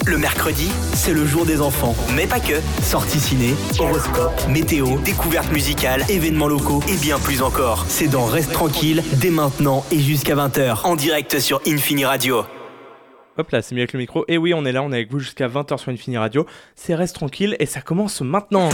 Le mercredi, c'est le jour des enfants. Mais pas que. Sorties ciné, horoscope, météo, découvertes musicales, événements locaux et bien plus encore. C'est dans Reste Tranquille, dès maintenant et jusqu'à 20h, en direct sur Infini Radio. Hop là, c'est mieux avec le micro. Et oui, on est là, on est avec vous jusqu'à 20h sur Infini Radio. C'est Reste Tranquille et ça commence maintenant.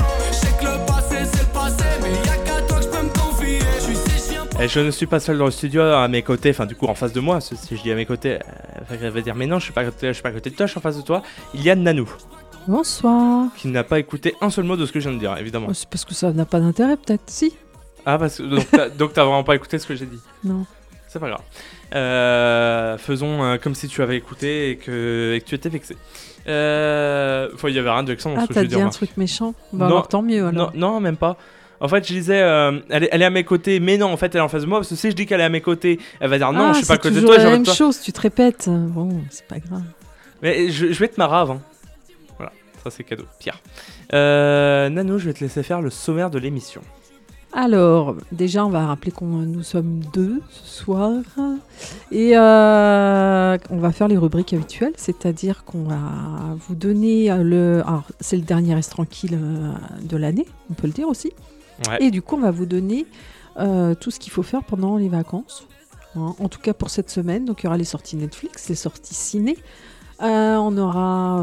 Et je ne suis pas seul dans le studio, à mes côtés, enfin du coup en face de moi, si je dis à mes côtés, elle va dire mais non, je suis pas à côté de toi, je suis en face de toi. Il y a Nanou. Bonsoir. Qui n'a pas écouté un seul mot de ce que je viens de dire, évidemment. C'est parce que ça n'a pas d'intérêt, peut-être, si. Ah, parce que donc t'as vraiment pas écouté ce que j'ai dit. Non. C'est pas grave. Faisons comme si tu avais écouté et que tu étais vexé. Il y avait rien de vexant dans ce que je veux dire. Ah, t'as dit un truc méchant. Bah alors tant mieux alors. Non, même pas. En fait, je disais, elle est à mes côtés, mais non, en fait, elle est en face de moi. Parce que si je dis qu'elle est à mes côtés, elle va dire non, je suis pas à côté de toi. C'est toujours la même chose, tu te répètes. Bon, c'est pas grave. Mais je vais être marave. Hein. Voilà, ça c'est cadeau. Pierre. Nanou, je vais te laisser faire le sommaire de l'émission. Alors, déjà, on va rappeler nous sommes 2 ce soir. Et on va faire les rubriques habituelles, c'est-à-dire qu'on va vous donner Alors, c'est le dernier Reste Tranquille de l'année, on peut le dire aussi. Ouais. Et du coup, on va vous donner tout ce qu'il faut faire pendant les vacances. Hein, en tout cas pour cette semaine. Donc, il y aura les sorties Netflix, les sorties ciné. On aura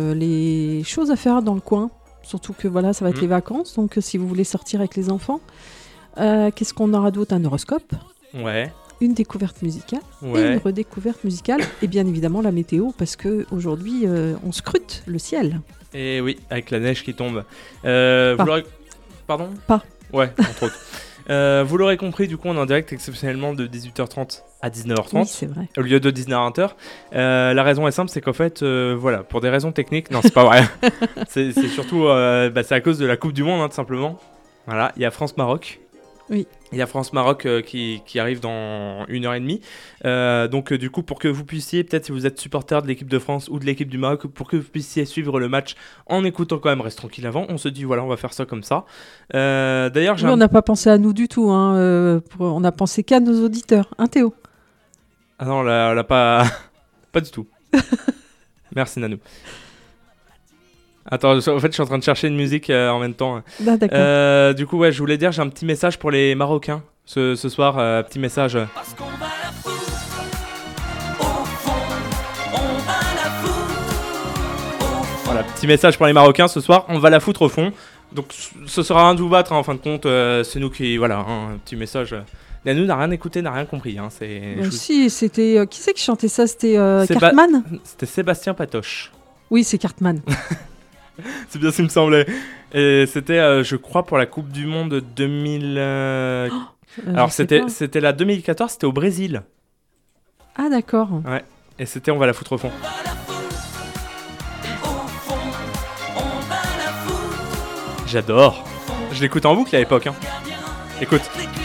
les choses à faire dans le coin. Surtout que voilà, ça va être les vacances. Donc, si vous voulez sortir avec les enfants. Qu'est-ce qu'on aura d'autre ? Un horoscope. Ouais. Une découverte musicale. Ouais. Et une redécouverte musicale. Et bien évidemment, la météo. Parce qu'aujourd'hui, on scrute le ciel. Et oui, avec la neige qui tombe. Pas. Vous l'aurez... Pardon ? Pas. Ouais, entre autres. Vous l'aurez compris, du coup, on est en direct exceptionnellement de 18h30 à 19h30. Oui, c'est vrai. Au lieu de 19h20. La raison est simple, c'est qu'en fait, voilà, pour des raisons techniques, non, c'est pas vrai. c'est surtout, c'est à cause de la Coupe du Monde, hein, tout simplement. Voilà, il y a France-Maroc. Oui. Il y a France-Maroc qui arrive dans 1h30. Donc, du coup, pour que vous puissiez, peut-être si vous êtes supporter de l'équipe de France ou de l'équipe du Maroc, pour que vous puissiez suivre le match en écoutant quand même Reste Tranquille avant, on se dit, voilà, on va faire ça comme ça. D'ailleurs, on n'a pas pensé à nous du tout. Hein, on a pensé qu'à nos auditeurs. Hein, Théo ? Ah non, on l'a pas... pas du tout. Merci, Nanou. Attends, en fait, je suis en train de chercher une musique en même temps. Ah, d'accord. Du coup, ouais, je voulais dire, j'ai un petit message pour les Marocains ce soir. Petit message. Parce qu'on va la foutre au fond, on va la foutre au fond. Voilà, petit message pour les Marocains ce soir. On va la foutre au fond. Donc, ce sera un de vous battre, hein, en fin de compte. C'est nous qui... Voilà, un petit message. Nanou n'a rien écouté, n'a rien compris. Hein, Si, c'était... qui c'est qui chantait ça ? C'était Cartman ? C'était Sébastien Patoche. Oui, c'est Cartman. C'est bien ce qui me semblait. Et c'était, je crois, pour la Coupe du Monde 2000... Alors, c'était la 2014, c'était au Brésil. Ah, d'accord. Ouais, et c'était On va la foutre au fond. On va la foutre au fond, on va la foutre. J'adore. Je l'écoute en boucle à l'époque. Hein. Écoute.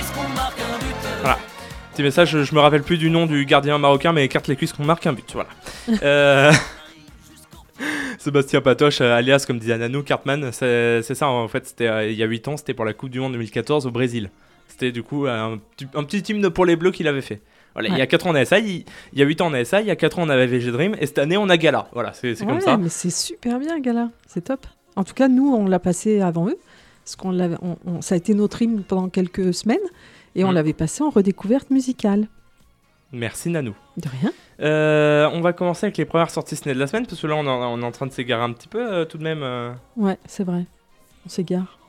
Voilà. Petit message, je me rappelle plus du nom du gardien marocain, mais écarte les cuisses qu'on marque un but. Voilà. Sébastien Patoche, alias, comme disait Nanou, Cartman, c'est ça en fait, c'était il y a 8 ans, c'était pour la Coupe du Monde 2014 au Brésil. C'était du coup un petit hymne pour les Bleus qu'il avait fait. Voilà, ouais. Il y a 4 ans on a SA, il y a 8 ans on a SA, il y a 4 ans on avait VG Dream, et cette année on a Gala. Voilà, c'est comme ça. Mais c'est super bien Gala, c'est top. En tout cas, nous, on l'a passé avant eux, parce ça a été notre hymne pendant quelques semaines, et on l'avait passé en redécouverte musicale. Merci Nanou. De rien. On va commencer avec les premières sorties ciné de la semaine, parce que là on est en train de s'égarer un petit peu tout de même. Ouais, c'est vrai. On s'égare.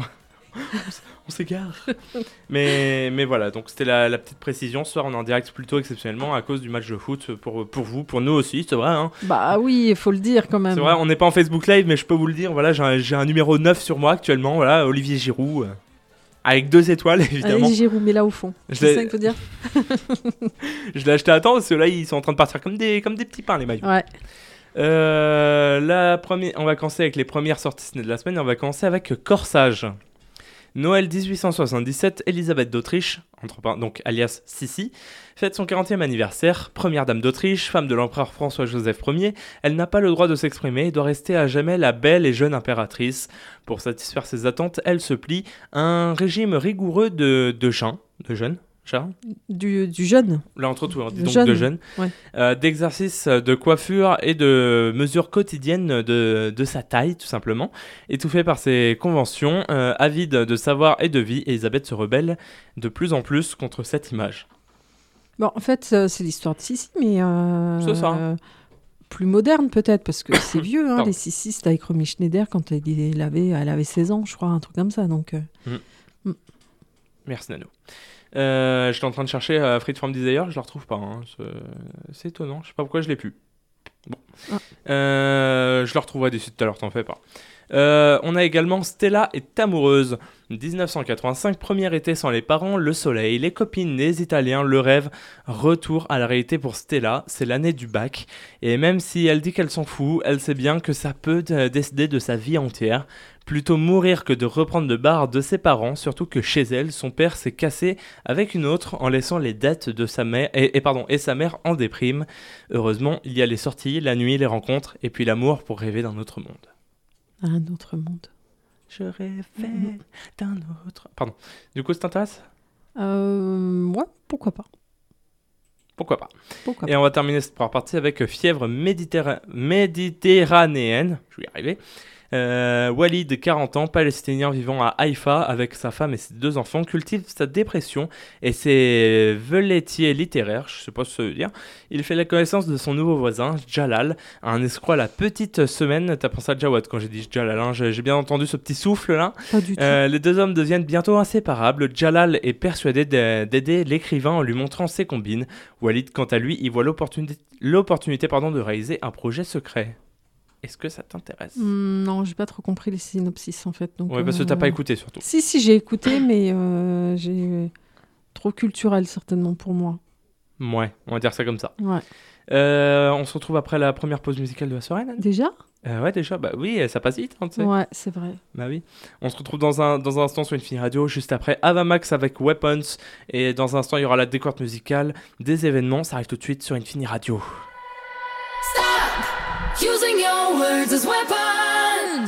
on s'égare. mais voilà, donc c'était la petite précision. Ce soir on est en direct plutôt exceptionnellement à cause du match de foot pour vous, pour nous aussi, c'est vrai. Hein. Bah oui, il faut le dire quand même. C'est vrai, on n'est pas en Facebook Live, mais je peux vous le dire. Voilà, j'ai un numéro 9 sur moi actuellement. Voilà, Olivier Giroud. Avec 2 étoiles, évidemment. Allez, Giroud, mais là au fond. C'est ça qu'il faut dire. Je l'ai acheté à temps parce que là, ils sont en train de partir comme des petits pains, les maillots. Ouais. On va commencer avec les premières sorties ciné de la semaine. On va commencer avec Corsage. Noël 1877, Élisabeth d'Autriche, donc alias Sissi, fête son 40e anniversaire, première dame d'Autriche, femme de l'empereur François-Joseph Ier, elle n'a pas le droit de s'exprimer et doit rester à jamais la belle et jeune impératrice. Pour satisfaire ses attentes, elle se plie à un régime rigoureux de jeûne, Du jeûne. Là, entre autres, on dit De donc jeûne. de jeûne. Ouais. D'exercices de coiffure et de mesures quotidiennes de sa taille, tout simplement. Étouffée par ses conventions, avide de savoir et de vie, Elisabeth se rebelle de plus en plus contre cette image. Bon, en fait, c'est l'histoire de Sissi, mais C'est ça. plus moderne peut-être, parce que c'est vieux, hein, Pardon. les Sissi, c'était avec Romy Schneider quand elle avait 16 ans, je crois, un truc comme ça. Donc, Merci Nano. J'étais en train de chercher Freed from Desire, je la retrouve pas. Hein. C'est étonnant, je sais pas pourquoi je l'ai plus. Bon. Je la retrouverai d'ici tout à l'heure, t'en fais pas. On a également Stella est amoureuse. 1985, premier été sans les parents, le soleil, les copines, les Italiens, le rêve. Retour à la réalité pour Stella, c'est l'année du bac. Et même si elle dit qu'elle s'en fout, elle sait bien que ça peut décider de sa vie entière. Plutôt mourir que de reprendre le bar de ses parents, surtout que chez elle, son père s'est cassé avec une autre en laissant les dettes de sa mère et sa mère en déprime. Heureusement, il y a les sorties, la nuit, les rencontres et puis l'amour pour rêver d'un autre monde. un autre monde. Je rêvais d'un autre... Pardon. Du coup, ça t'intéresse ? Ouais, pourquoi pas. Pourquoi pas. Pourquoi Et on va terminer cette première partie avec Fièvre méditerranéenne. Je vais y arriver. Walid, 40 ans, palestinien vivant à Haïfa avec sa femme et ses 2 enfants, cultive sa dépression et ses velléités littéraires, je sais pas ce que ça veut dire. Il fait la connaissance de son nouveau voisin, Jalal, un escroc à la petite semaine. T'as pensé à Jawad quand j'ai dit Jalal, hein, j'ai bien entendu ce petit souffle là. Pas du tout. Les 2 hommes deviennent bientôt inséparables. Jalal est persuadé d'aider l'écrivain en lui montrant ses combines. Walid, quant à lui, y voit l'opportunité de réaliser un projet secret. Est-ce que ça t'intéresse ? Non, j'ai pas trop compris les synopsis en fait. Donc, Ouais, parce que t'as pas écouté surtout. Si, j'ai écouté, mais j'ai trop culturel certainement pour moi. Ouais, on va dire ça comme ça. Ouais. On se retrouve après la première pause musicale de la soirée, Nan ? Déjà ? Ouais, déjà, bah oui, ça passe vite, hein, tu sais. Ouais, c'est vrai. Bah oui. On se retrouve dans un instant sur Infini Radio, juste après Avamax avec Weapons. Et dans un instant, il y aura la découverte musicale des événements. Ça arrive tout de suite sur Infini Radio. Using your words as weapons.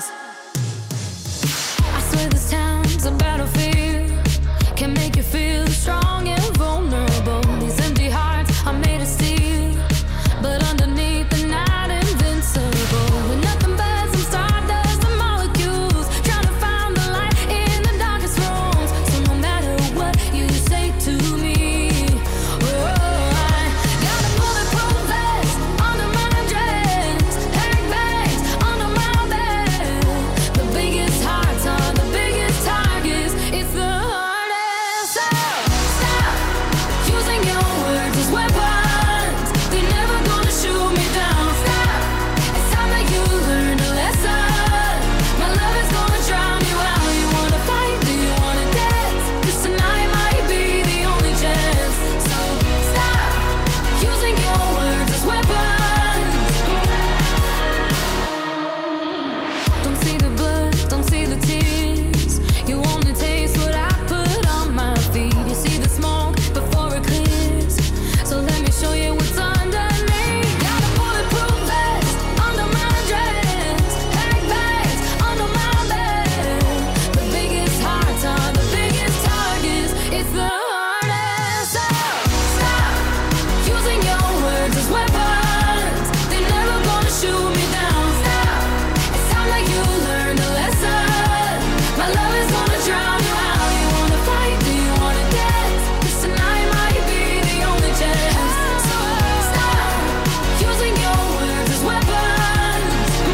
I swear this town's a battlefield. Can make you feel strong and vulnerable. These empty hearts are made of steel, but underneath the night invincible. With nothing but some stardust and molecules, trying to find the light in the darkest rooms. So no matter what you say to me, oh, I got a bulletproof vest under my dress, handbags under my bed. The biggest hearts are the biggest targets. It's the hardest. So stop using your words as weapons. They're never gonna shoot me down. Stop. It's time that you learn a lesson. My love is gonna drown you out. You wanna fight? Do you wanna dance? 'Cause tonight might be the only chance. So stop using your words as weapons. Don't see the blood, don't see the tears. You only taste what I put on my feet. You see the smoke before it clears. So let me show you what's underneath. Got a bulletproof vest under my dress, handbags under my bed. The biggest hearts are the biggest targets. It's the hardest. So stop using your words as weapons. They're never gonna shoot me down. Stop. It's time that you learn a lesson. My love is gonna drown you out. You wanna fight? Do you wanna dance? 'Cause tonight might be the only chance. So stop using your words as weapons.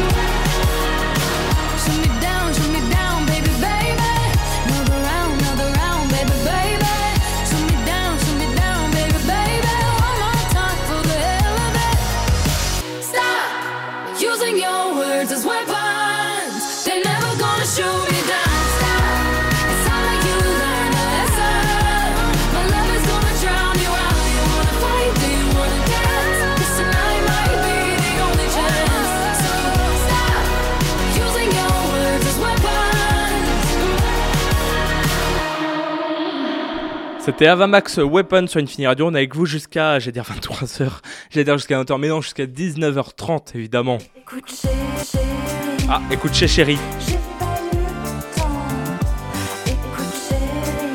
Shoot me down, baby, baby. Another round, baby, baby. Shoot me down, baby, baby. One more time for the hell of it. Stop using your words as weapons. They're never gonna shoot me down. Stop. It's time that you learn a lesson. My love is gonna drown you out. You wanna fight? Do you wanna dance? 'Cause tonight might be the only chance. So stop using your words as weapons. C'était Avamax Weapon sur Infini Radio. On est avec vous jusqu'à, j'allais dire 23h, j'allais dire jusqu'à 20h, mais non, jusqu'à 19h30 évidemment. Écoute chérie, Ah, écoute chez Chéri. j'ai pas le temps. Écoute chérie,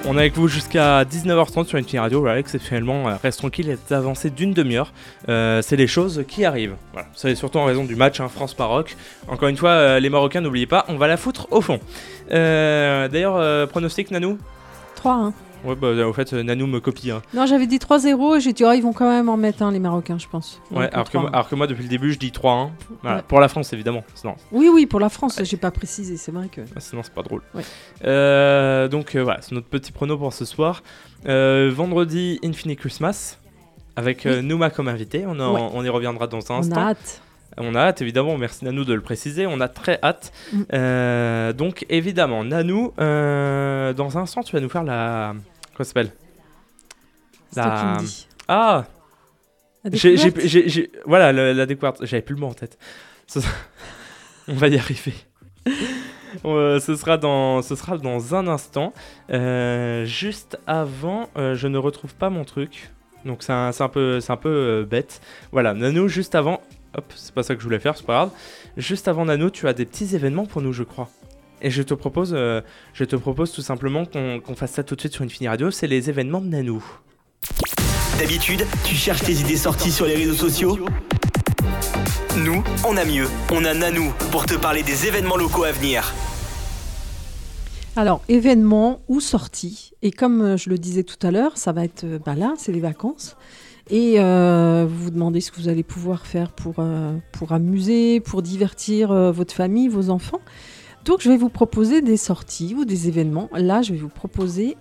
On est avec vous jusqu'à 19h30 sur Infini Radio. Voilà, exceptionnellement, reste tranquille, est avancé d'une demi-heure. C'est les choses qui arrivent. Voilà. C'est surtout en raison du match France-Maroc. Encore une fois, les Marocains, n'oubliez pas, on va la foutre au fond. D'ailleurs, pronostic, Nanou 3-1. Ouais, bah, au fait, Nanou me copie. Hein. Non, j'avais dit 3-0 et j'ai dit, ils vont quand même en mettre les Marocains, je pense. Ouais, Donc, alors que moi, depuis le début, je dis 3-1. Voilà. Ouais. Pour la France, évidemment. Sinon, Oui, pour la France, j'ai pas précisé, c'est vrai que... sinon c'est pas drôle. Ouais. Donc, voilà, c'est notre petit prono pour ce soir. Vendredi, Infinite Christmas. Avec Nouma comme invité. On y reviendra dans un instant. On a hâte. On a hâte, évidemment, merci Nanou de le préciser, on a très hâte. Donc évidemment, Nanou, dans un instant, tu vas nous faire la... Comment ça s'appelle ? C'est toi qui me dis. Ah, La découverte. voilà, la découverte, j'avais plus le mot en tête. On va y arriver. Ce sera dans un instant. Juste avant, je ne retrouve pas mon truc. Donc c'est un peu bête. Voilà, Nanou, juste avant... Hop, c'est pas ça que je voulais faire, c'est pas grave. Juste avant Nano, tu as des petits événements pour nous, je crois. Et je te propose tout simplement qu'on fasse ça tout de suite sur Infini Radio. C'est les événements de Nanou. D'habitude, tu cherches tes idées sorties sur les réseaux sociaux ? Nous, on a mieux. On a Nanou pour te parler des événements locaux à venir. Alors, événements ou sorties. Et comme je le disais tout à l'heure, ça va être... là, c'est les vacances. Et vous vous demandez ce que vous allez pouvoir faire pour amuser, pour divertir votre famille, vos enfants. Donc, je vais vous proposer des sorties ou des événements. Là, je vais vous proposer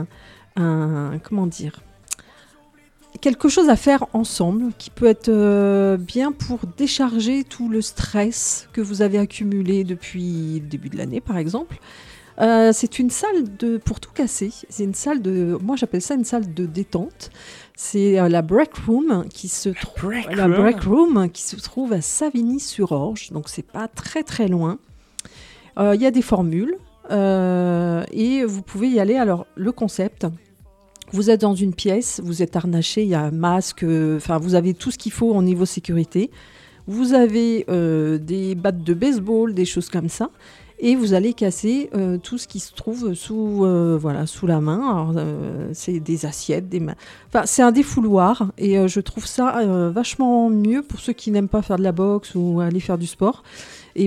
quelque chose à faire ensemble qui peut être bien pour décharger tout le stress que vous avez accumulé depuis le début de l'année, par exemple. C'est une salle pour tout casser. C'est une salle moi j'appelle ça une salle de détente. C'est la Break Room qui se trouve à Savigny-sur-Orge. Donc c'est pas très très loin. Il y a des formules et vous pouvez y aller. Alors le concept, vous êtes dans une pièce, vous êtes harnaché, il y a un masque, vous avez tout ce qu'il faut au niveau sécurité. Vous avez des battes de baseball, des choses comme ça. Et vous allez casser tout ce qui se trouve sous la main. Alors, c'est des assiettes, c'est un défouloir. Et je trouve ça vachement mieux pour ceux qui n'aiment pas faire de la boxe ou aller faire du sport. Je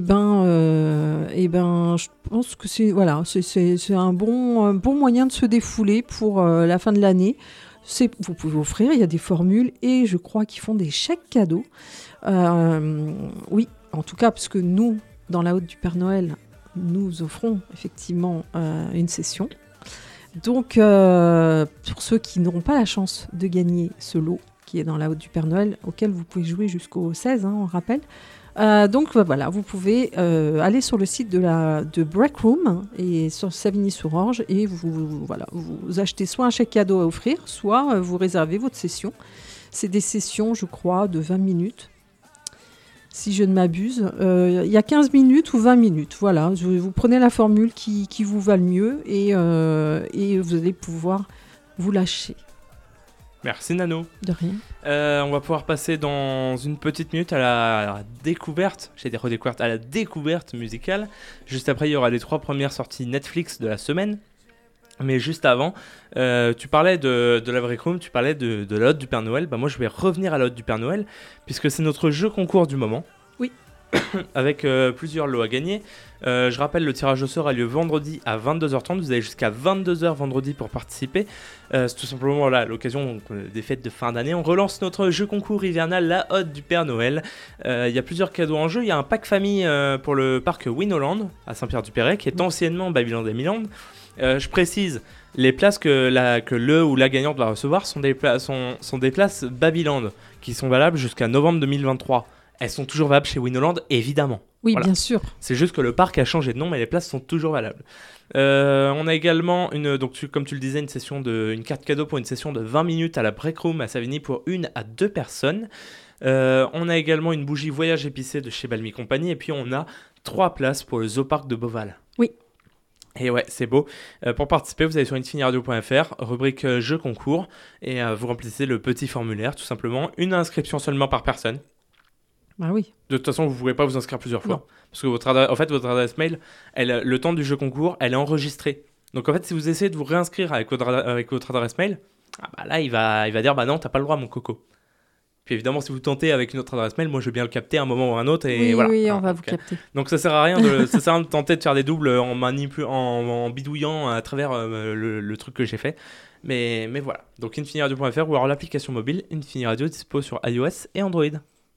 pense que c'est un bon moyen de se défouler pour la fin de l'année. Vous pouvez offrir, il y a des formules et je crois qu'ils font des chèques cadeaux. Oui, en tout cas, parce que nous, dans la Haute du Père Noël, nous offrons effectivement une session. Donc, pour ceux qui n'auront pas la chance de gagner ce lot qui est dans la Haute du Père Noël, auquel vous pouvez jouer jusqu'au 16, on rappelle. Donc voilà, vous pouvez aller sur le site de Break Room et sur Savigny-sur-Orge et vous achetez soit un chèque cadeau à offrir, soit vous réservez votre session. C'est des sessions, je crois, de 20 minutes. Si je ne m'abuse, il y a 15 minutes ou 20 minutes. Voilà, vous prenez la formule qui vous va le mieux et vous allez pouvoir vous lâcher. Merci Nano. De rien. On va pouvoir passer dans une petite minute à la découverte, à la découverte musicale. Juste après, il y aura les 3 premières sorties Netflix de la semaine. Mais juste avant, tu parlais de la Break Room, tu parlais de la Haute du Père Noël. Moi, je vais revenir à la Haute du Père Noël, puisque c'est notre jeu concours du moment. Oui. Avec plusieurs lots à gagner. Je rappelle, le tirage au sort a lieu vendredi à 22h30. Vous avez jusqu'à 22h vendredi pour participer. C'est tout simplement l'occasion des fêtes de fin d'année. On relance notre jeu concours hivernal, la Haute du Père Noël. Il y a plusieurs cadeaux en jeu. Il y a un pack famille pour le parc Winoland à Saint-Pierre-du-Perret, qui est anciennement Babyland et Miland. Je précise, les places que le ou la gagnante va recevoir sont des places Babyland qui sont valables jusqu'à novembre 2023. Elles sont toujours valables chez Winoland, évidemment. Oui, voilà. Bien sûr. C'est juste que le parc a changé de nom, mais les places sont toujours valables. On a également, comme tu le disais, une carte cadeau pour une session de 20 minutes à la Break Room à Savigny pour 1 à 2 personnes. On a également une bougie voyage épicé de chez Balmy Compagnie. Et puis, on a 3 places pour le Zoo Park de Beauval. Oui. Et ouais, c'est beau. Pour participer, vous allez sur infiniradio.fr, rubrique jeu concours, et vous remplissez le petit formulaire, tout simplement. Une inscription seulement par personne. Bah oui. De toute façon, vous ne pourrez pas vous inscrire plusieurs fois. Non. Parce que votre adresse mail, le temps du jeu concours, elle est enregistrée Donc en fait, si vous essayez de vous réinscrire avec votre adresse mail, là il va dire non, t'as pas le droit mon coco. Puis évidemment, si vous tentez avec une autre adresse mail, moi je veux bien le capter à un moment ou à un autre et voilà. Oui, on va vous capter. Donc ça sert à rien de tenter de faire des doubles en bidouillant à travers le truc que j'ai fait. Mais voilà. Donc infiniradio.fr ou alors l'application mobile Infini Radio dispo sur iOS et Android.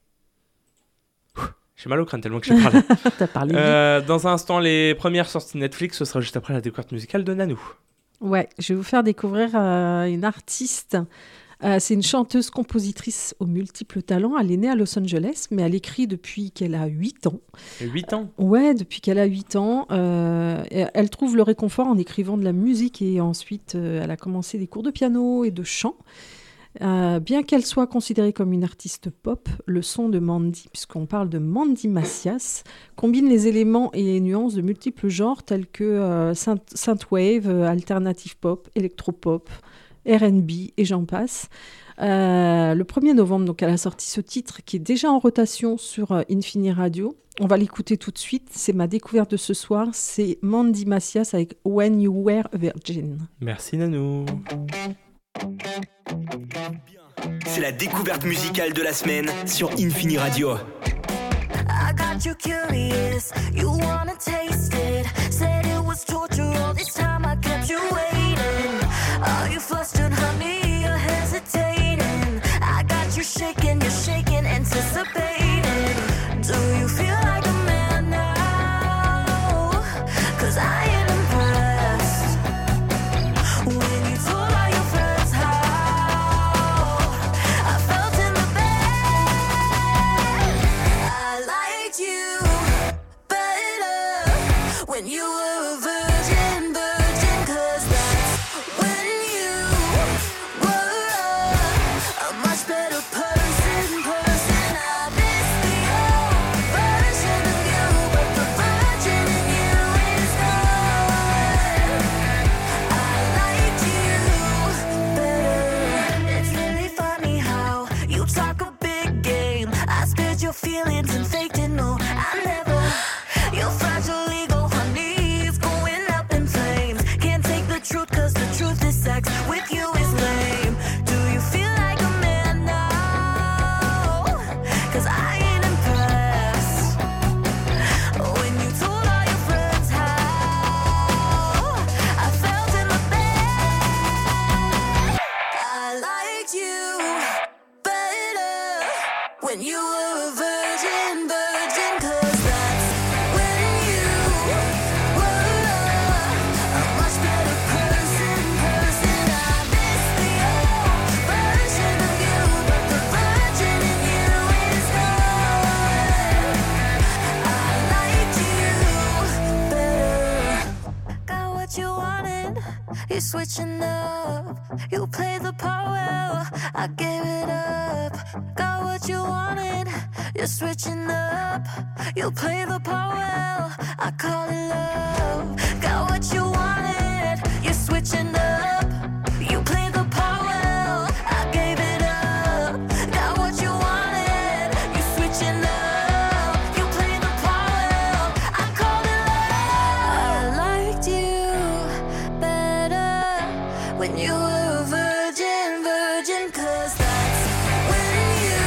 J'ai mal au crâne tellement que j'ai parlé. T'as parlé vite. Dans un instant, les premières sorties Netflix, ce sera juste après la découverte musicale de Nanou. Ouais, je vais vous faire découvrir une artiste. C'est une chanteuse-compositrice aux multiples talents. Elle est née à Los Angeles, mais elle écrit depuis qu'elle a 8 ans. 8 ans ? Ouais, depuis qu'elle a 8 ans. Elle trouve le réconfort en écrivant de la musique et ensuite, elle a commencé des cours de piano et de chant. Bien qu'elle soit considérée comme une artiste pop, le son de Mandy, puisqu'on parle de Mandy Macias, combine les éléments et les nuances de multiples genres tels que synthwave, alternative pop, électropop, R&B et j'en passe. Le 1er novembre, donc, elle a sorti ce titre qui est déjà en rotation sur Infini Radio. On va l'écouter tout de suite. C'est ma découverte de ce soir. C'est Mandy Macias avec When You Were a Virgin. Merci Nanou. C'est la découverte musicale de la semaine sur Infini Radio. I got you curious, you wanna taste it. Said it was torture all this time, I kept you waiting. Are you flustered, honey? You're hesitating. I got you shaking, you're shaking, anticipating. Do you feel like a man now? 'Cause I ain't impressed. When you told all your friends how I felt in the bed. I liked you better when you were a virgin, virgin. 'Cause that's when you were a much better person, person. I miss the old version of you, but the virgin in you is gone. I liked you better. It's really funny how you talk a big game. I spared your feelings and faked it. No, I never. Your fragile ego, honey, is going up in flames. Can't take the truth 'cause the truth is sex with you is lame. Do you feel like a man now? 'Cause I ain't impressed. When you told all your friends how I felt in the bed. I liked you better when you were a virgin, virgin. 'Cause that's when you were a much better person, person. I miss the old version of you, but the virgin in you is gone. I liked you better. Got what you wanted, you're switching up. You play the part well, I gave it up. Got what you wanted, you're switching up. You play the part well, I call it love. Got what you wanted, you're switching up. You play the part well, I gave it up. Got what you wanted, you're switching up. You play the part well, I call it love. I liked you better when you were a virgin, virgin. 'Cause that's when you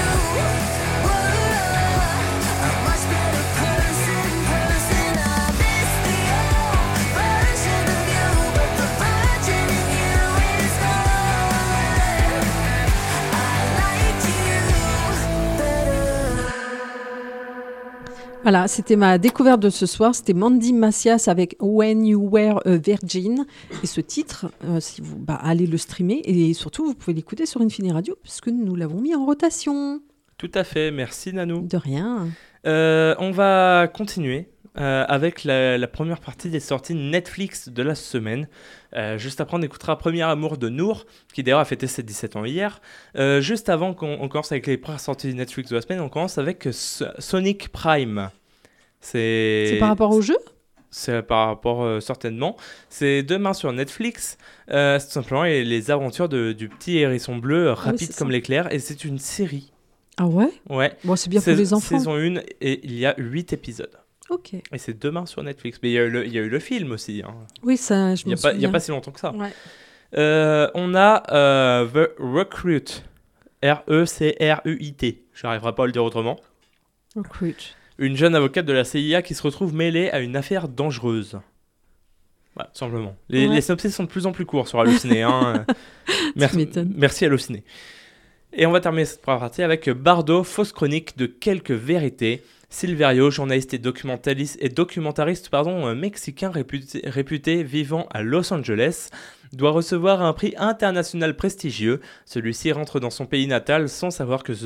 were a much better person, person. I miss the old version of you, but the virgin in you is gone. I liked you better. Voilà, c'était ma découverte de ce soir. C'était Mandy Macias avec When You Were a Virgin. Et ce titre, si vous allez le streamer et surtout, vous pouvez l'écouter sur Infini Radio puisque nous l'avons mis en rotation. Tout à fait, merci Nanou. De rien. On va continuer avec la première partie des sorties Netflix de la semaine. Juste après, on écoutera Premier Amour de Nour, qui d'ailleurs a fêté ses 17 ans hier. Juste avant qu'on commence avec les premières sorties Netflix de la semaine, on commence avec Sonic Prime. C'est par rapport au jeu ? C'est par rapport, certainement. C'est demain sur Netflix. C'est tout simplement les aventures du petit hérisson bleu, rapide c'est comme ça. l'éclair. Et c'est une série. Ah ouais ? Ouais. Bon, c'est bien pour les enfants. Saison 1, et il y a 8 épisodes. Ok. Et c'est demain sur Netflix. Mais il y a eu le film aussi. Hein. Oui, ça, je Il me souviens. n'y a pas si longtemps que ça. Ouais. On a The Recruit. R-E-C-R-U-I-T. Je n'arriverai pas à le dire autrement. Recruit. Une jeune avocate de la CIA qui se retrouve mêlée à une affaire dangereuse. Voilà, tout simplement. Les synopsis sont de plus en plus courts sur Allociné. Hein. Merci Allociné. Et on va terminer cette première partie avec Bardo, fausse chronique de quelques vérités. Silverio, journaliste et documentariste mexicain réputé vivant à Los Angeles, doit recevoir un prix international prestigieux. Celui-ci rentre dans son pays natal sans savoir que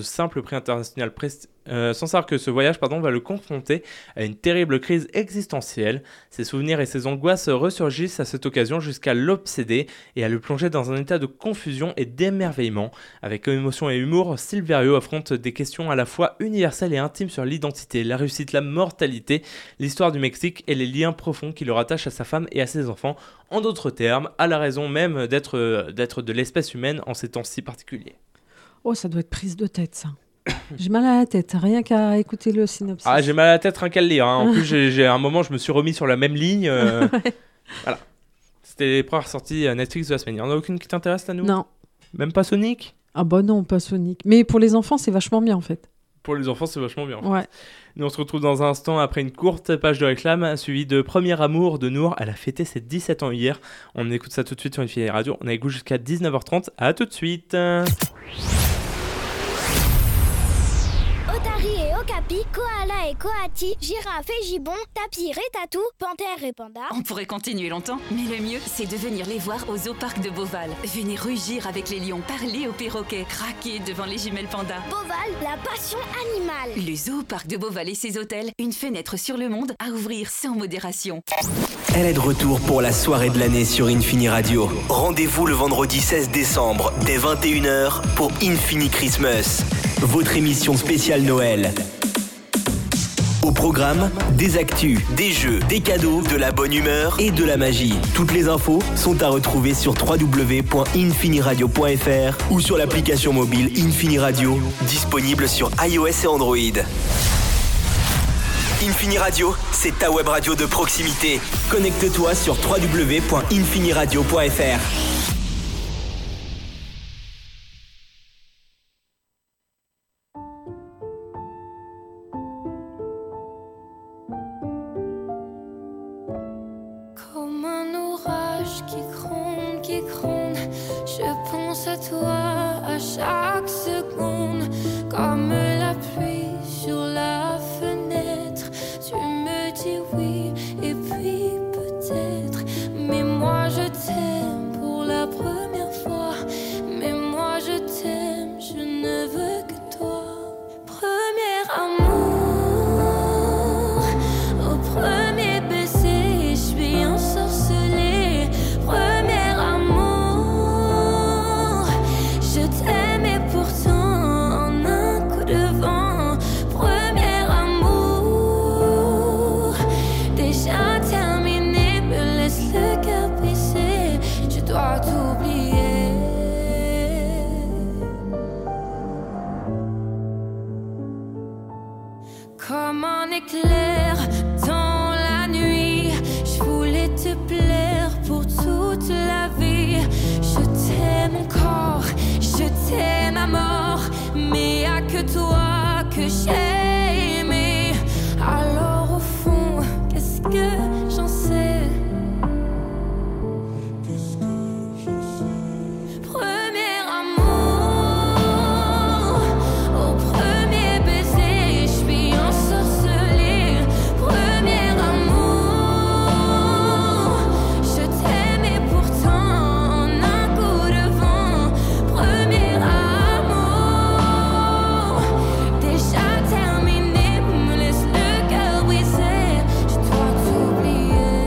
ce voyage va le confronter à une terrible crise existentielle. Ses souvenirs et ses angoisses ressurgissent à cette occasion jusqu'à l'obséder et à le plonger dans un état de confusion et d'émerveillement. Avec émotion et humour, Silverio affronte des questions à la fois universelles et intimes sur l'identité, la réussite, la mortalité, l'histoire du Mexique et les liens profonds qui le rattachent à sa femme et à ses enfants. En d'autres termes, à la raison même d'être de l'espèce humaine en ces temps si particuliers. Oh, ça doit être prise de tête, ça. J'ai mal à la tête, rien qu'à écouter le synopsis. Ah, j'ai mal à la tête rien qu'à le lire. Hein. En plus, j'ai à un moment, je me suis remis sur la même ligne. Voilà. C'était les premières sorties Netflix de la semaine. Il n'y en a aucune qui t'intéresse, à nous ? Non. Même pas Sonic ? Ah bah non, pas Sonic. Mais pour les enfants, c'est vachement bien, en fait. Pour les enfants, c'est vachement bien. Ouais. Nous, on se retrouve dans un instant après une courte page de réclame, suivie de Premier Amour de Nour. Elle a fêté ses 17 ans hier. On écoute ça tout de suite sur Infini Radio. On a écouté jusqu'à 19h30. À tout de suite. Otari et Okapi, Koala et Koati, Girafe et Gibbon, Tapir et Tatou, Panthère et Panda. On pourrait continuer longtemps, mais le mieux, c'est de venir les voir au Zoo-Parc de Beauval. Venez rugir avec les lions, parler aux perroquets, craquer devant les jumelles pandas. Beauval, la passion animale. Le Zoo-Parc de Beauval et ses hôtels, une fenêtre sur le monde à ouvrir sans modération. Elle est de retour pour la soirée de l'année sur Infini Radio. Rendez-vous le vendredi 16 décembre dès 21h pour Infini Christmas, votre émission spéciale Noël. Au programme, des actus, des jeux, des cadeaux, de la bonne humeur et de la magie. Toutes les infos sont à retrouver sur www.infiniradio.fr ou sur l'application mobile Infini Radio, disponible sur iOS et Android. Infini Radio, c'est ta web radio de proximité. Connecte-toi sur www.infiniradio.fr. Comme un orage qui gronde, je pense à toi à chaque seconde. Comme la pluie sur la fenêtre, tu me dis oui et puis peut-être. Mais moi je t'aime pour la première fois. Mais moi je t'aime, je ne veux que toi. Premier amour, au premier baiser, je suis ensorcelée. Premier amour, je t'aime et pourtant en un coup de vent. Premier amour, déjà terminé, me laisse le cœur brisé. Je dois t'oublier. Comme un éclair dans la nuit, je voulais te plaire pour toute la vie. Je t'aime encore, je t'aime à mort, mais y'a que toi que j'ai aimé. Alors au fond, qu'est-ce que j'en sais? Premier amour, au premier baiser, je suis ensorcelée. Premier amour, je t'aime et pourtant en un coup de vent. Premier amour, déjà terminé, me laisse le cœur brisé. Je dois t'oublier.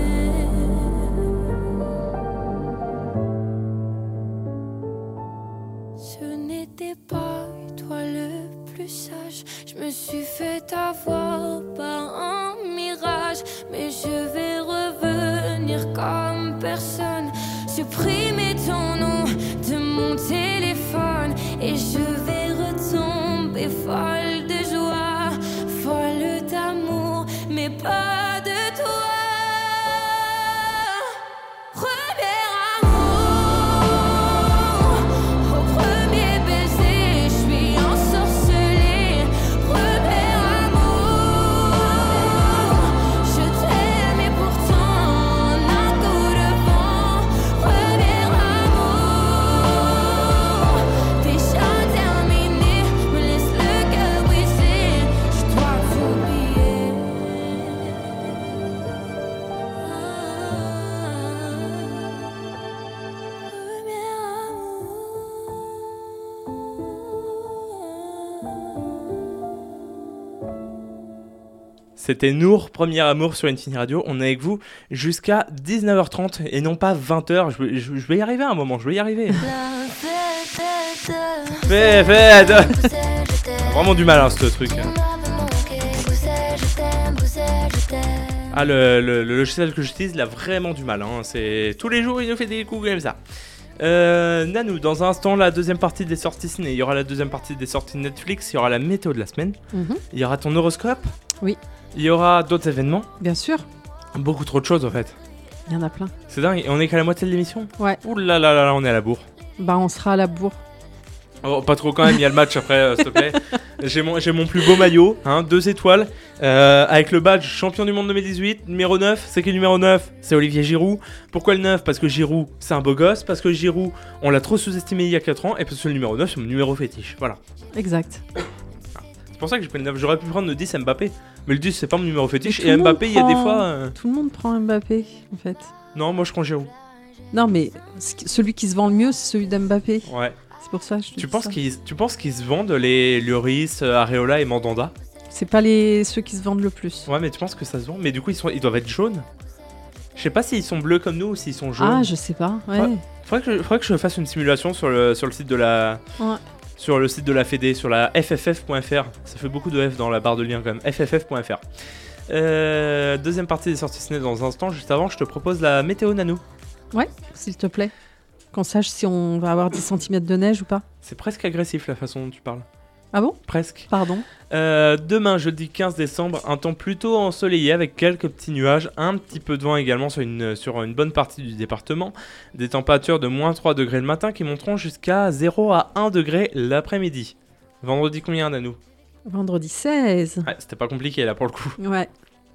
Ce n'était pas toi le plus sage. Je me suis fait avoir par un mirage. Mais je vais revenir comme personne. Supprimer ton nom de mon téléphone. Et je vais retomber folle de joie, folle d'amour. Mais pas de toi. Premier amour, au premier baiser, je suis ensorcelée. Premier amour, je t'aime et pourtant on a tout devant. Premier amour, déjà terminé, me laisse le cœur brisé, je dois t'oublier. Premier C'était Nour, Premier Amour sur Infini Radio. On est avec vous jusqu'à 19h30 et non pas 20h. Je vais y arriver à un moment, je vais y arriver. Fais. Vraiment du mal, hein, ce truc. Ah, le logiciel que j'utilise, il a vraiment du mal. Hein. C'est... Tous les jours, il nous fait des coups comme ça. Nanou, dans un instant, la deuxième partie des sorties ciné. Il y aura la deuxième partie des sorties Netflix. Il y aura la météo de la semaine. Il y aura ton horoscope. Oui. Il y aura d'autres événements. Bien sûr, Beaucoup trop de choses, en fait. il y en a plein. C'est dingue. Et on est qu'à la moitié de l'émission. Ouais. Ouh là là là là, on est à la bourre. Bah, on sera à la bourre. Oh, pas trop quand même, il y a le match après, s'il te plaît. J'ai mon plus beau maillot, 2 étoiles, avec le badge champion du monde 2018, numéro 9. C'est qui le numéro 9 ? C'est Olivier Giroud. Pourquoi le 9 ? Parce que Giroud, c'est un beau gosse. Parce que Giroud, on l'a trop sous-estimé il y a 4 ans. Et parce que le numéro 9, c'est mon numéro fétiche. Voilà. Exact. C'est pour ça que j'ai pris le 9. J'aurais pu prendre le 10 Mbappé. Mais le 10, c'est pas mon numéro fétiche. Mais Et tout le Mbappé, il y a des monde fois. Tout le monde prend Mbappé, en fait. Non, moi je prends Giroud. Non, mais celui qui se vend le mieux, c'est celui d'Mbappé. Ouais. C'est pour ça que je te Tu dis penses ça. qu'ils se vendent les Lloris, Areola et Mandanda ? C'est pas ceux qui se vendent le plus. Ouais, mais tu penses que ça se vend ? Mais du coup, ils doivent être jaunes. Je sais pas s'ils sont bleus comme nous ou s'ils sont jaunes. Ah, je sais pas. Ouais. Ouais. Faudrait que je fasse une simulation sur le site de la sur le site de la Fédé, sur la fff.fr. Ça fait beaucoup de F dans la barre de lien quand même. fff.fr. Deuxième partie des sorties ciné dans un instant. Juste avant, je te propose la météo Nanou. Ouais, s'il te plaît. Qu'on sache si on va avoir 10 cm de neige ou pas. C'est presque agressif la façon dont tu parles. Ah bon ? Presque. Pardon. Demain, jeudi 15 décembre, un temps plutôt ensoleillé avec quelques petits nuages, un petit peu de vent également sur une bonne partie du département. Des températures de moins 3 degrés le matin qui monteront jusqu'à 0 à 1 degré l'après-midi. Vendredi combien, Nanou ? Vendredi 16. Ouais, c'était pas compliqué là pour le coup. Ouais.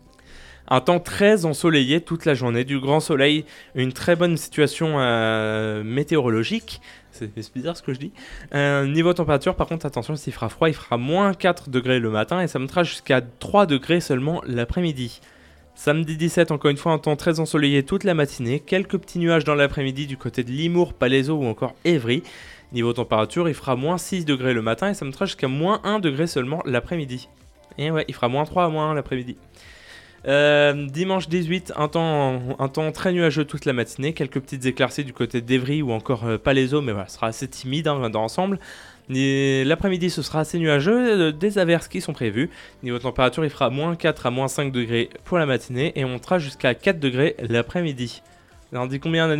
Un temps très ensoleillé toute la journée, du grand soleil, une très bonne situation météorologique. C'est bizarre ce que je dis. Niveau température, par contre, attention, s'il fera froid, il fera moins 4 degrés le matin et ça montera jusqu'à 3 degrés seulement l'après-midi. Samedi 17, encore une fois, un temps très ensoleillé toute la matinée, quelques petits nuages dans l'après-midi du côté de Limours, Palaiseau ou encore Évry. Niveau température, il fera moins 6 degrés le matin et ça montera jusqu'à moins 1 degré seulement l'après-midi. Et ouais, il fera moins 3 à moins 1 l'après-midi. Dimanche 18, un temps très nuageux toute la matinée, quelques petites éclaircies du côté d'Evry ou encore Palaiseau, mais voilà, ce sera assez timide dans l'ensemble. L'après-midi, ce sera assez nuageux, des averses qui sont prévues. Niveau température, il fera moins 4 à moins 5 degrés pour la matinée et on montera jusqu'à 4 degrés l'après-midi. On dit combien, Nanou ?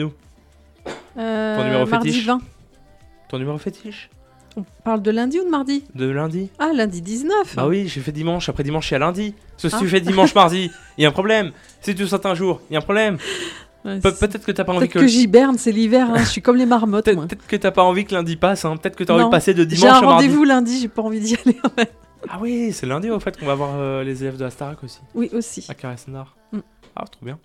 Ton numéro mardi fétiche ? 20. Ton numéro fétiche ? On parle de lundi ou de mardi ? De lundi ? Ah, lundi 19. Bah oui, j'ai fait dimanche, après dimanche il y a lundi. Si Ah. tu fais dimanche, mardi, il y a un problème. Si tu sautes un jour, il y a un problème. Ouais, Peut-être que t'as pas envie Peut-être que j'hiberne, c'est l'hiver, hein. Je suis comme les marmottes, moi. Peut-être que t'as pas envie que lundi passe, hein. Peut-être que t'as envie de Non. passer de J'ai dimanche un à mardi. rendez-vous lundi, j'ai pas envie d'y aller. en fait. Ah oui, c'est lundi au fait qu'on va voir les élèves de la Starac aussi, Oui, aussi. à Carré-Sénard. Mm. Ah, trop bien.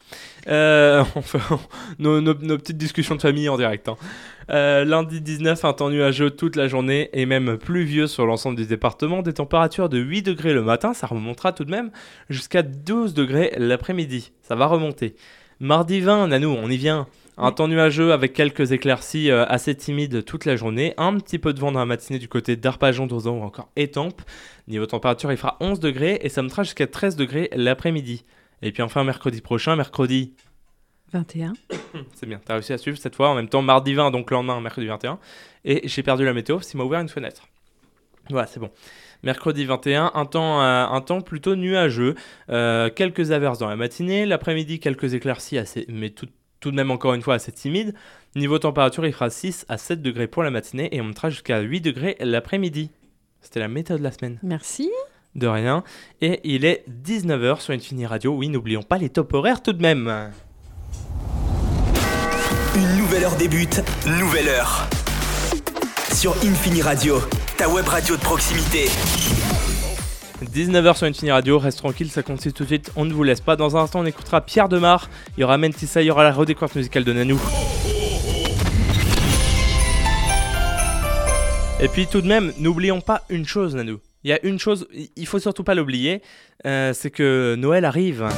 On fait nos petites discussions de famille en direct. Hein. Lundi 19, un temps nuageux toute la journée et même pluvieux sur l'ensemble du département. Des températures de 8 degrés le matin, ça remontera tout de même jusqu'à 12 degrés l'après-midi. Ça va remonter. Mardi 20, Nanou, on y vient. Un temps nuageux avec quelques éclaircies assez timides toute la journée. Un petit peu de vent dans la matinée du côté d'Arpajon, d'Auzan ou encore Étampes. Niveau température, il fera 11 degrés et ça montera jusqu'à 13 degrés l'après-midi. Et puis enfin, mercredi prochain, mercredi 21. c'est bien, t'as réussi à suivre cette fois. En même temps, mardi 20, donc le lendemain, mercredi 21. Et j'ai perdu la météo parce qu'il m'a ouvert une fenêtre. Voilà, c'est bon. Mercredi 21, un temps plutôt nuageux. Quelques averses dans la matinée. L'après-midi, quelques éclaircies, mais tout de même encore une fois assez timides. Niveau température, il fera 6 à 7 degrés pour la matinée et on montera jusqu'à 8 degrés l'après-midi. C'était la météo de la semaine. Merci. De rien. Et il est 19h sur Infini Radio. Oui, n'oublions pas les top horaires tout de même. Une nouvelle heure débute, nouvelle heure. Sur Infini Radio, ta web radio de proximité. 19h sur Infini Radio, reste tranquille, ça continue tout de suite, on ne vous laisse pas. Dans un instant, on écoutera Pierre Demar, il y aura Mentissa, il y aura la redécouverte musicale de Nanou. Et puis tout de même, n'oublions pas une chose, Nanou. Il y a une chose, il faut surtout pas l'oublier, c'est que Noël arrive.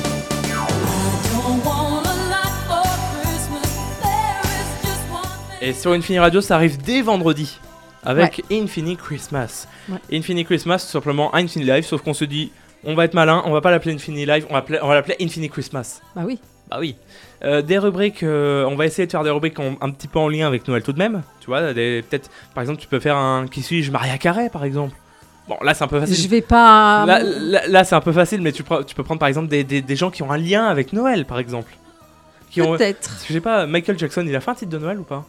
Et sur Infini Radio, ça arrive dès vendredi. Avec Infini Christmas. Infini Christmas, tout simplement Infini Live, sauf qu'on se dit, on va être malin, on va pas l'appeler Infini Live, on va l'appeler Infini Christmas. Bah oui. Bah oui. Des rubriques, on va essayer de faire des rubriques un petit peu en lien avec Noël tout de même. Tu vois, peut-être, par exemple, tu peux faire un Qui suis-je, Maria Carré, par exemple. Bon, là, c'est un peu facile. Je vais pas... Là, c'est un peu facile, mais tu peux prendre, par exemple, des gens qui ont un lien avec Noël, par exemple. Peut-être. Je sais pas, Michael Jackson, il a fait un titre de Noël ou pas?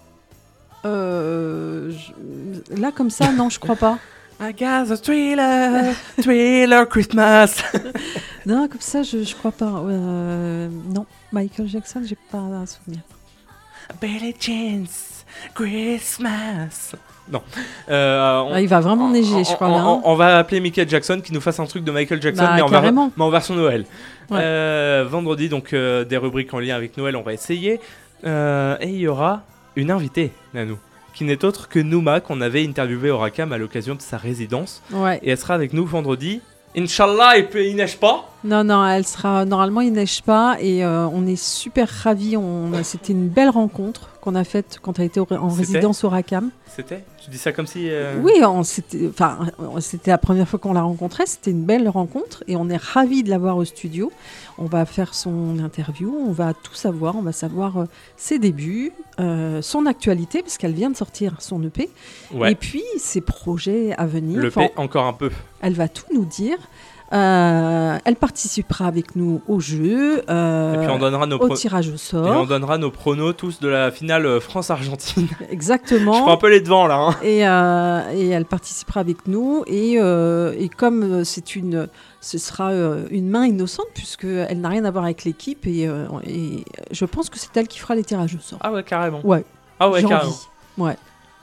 Là, comme ça, non, je crois pas. I got a thriller Christmas. Non, comme ça, je crois pas. Non, Michael Jackson, j'ai pas un souvenir. Billie Jean's Christmas. Non. Il va vraiment neiger, je crois. On va appeler Michael Jackson qui nous fasse un truc de Michael Jackson, mais en version Noël. Ouais. Vendredi, donc des rubriques en lien avec Noël, on va essayer. Et il y aura une invitée, Nanou, qui n'est autre que Nouma, qu'on avait interviewé au Racam à l'occasion de sa résidence. Ouais. Et elle sera avec nous vendredi. Inch'Allah, il neige pas. Non, elle sera... Normalement, il neige pas. Et on est super ravis. C'était une belle rencontre qu'on a faite quand elle était en résidence au Racam. C'était ? Tu dis ça comme si... Oui, c'était la première fois qu'on l'a rencontrée. C'était une belle rencontre. Et on est ravis de la voir au studio. On va faire son interview. On va tout savoir. On va savoir ses débuts, son actualité, parce qu'elle vient de sortir son EP. Ouais. Et puis, ses projets à venir. L'EP, encore un peu. Elle va tout nous dire. Elle participera avec nous au jeu, et puis on donnera au tirage au sort. Et on donnera nos pronos tous de la finale France-Argentine. Exactement. Je prends un peu les devants là. Hein. Et elle participera avec nous. Et comme ce sera une main innocente, puisqu'elle n'a rien à voir avec l'équipe. Et je pense que c'est elle qui fera les tirages au sort. Ah ouais, carrément. Ouais. Ah ouais, carrément. Ouais.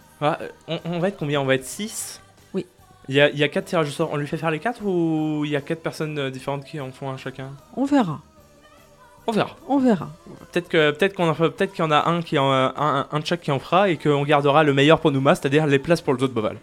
On va être combien ? On va être 6 ? Il y a 4 tirages au sort. On lui fait faire les 4 ou il y a 4 personnes différentes qui en font un chacun ? On verra. Peut-être qu'il y en a un de chaque qui en fera et qu'on gardera le meilleur pour Nouma, c'est-à-dire les places pour le zoo de Beauval.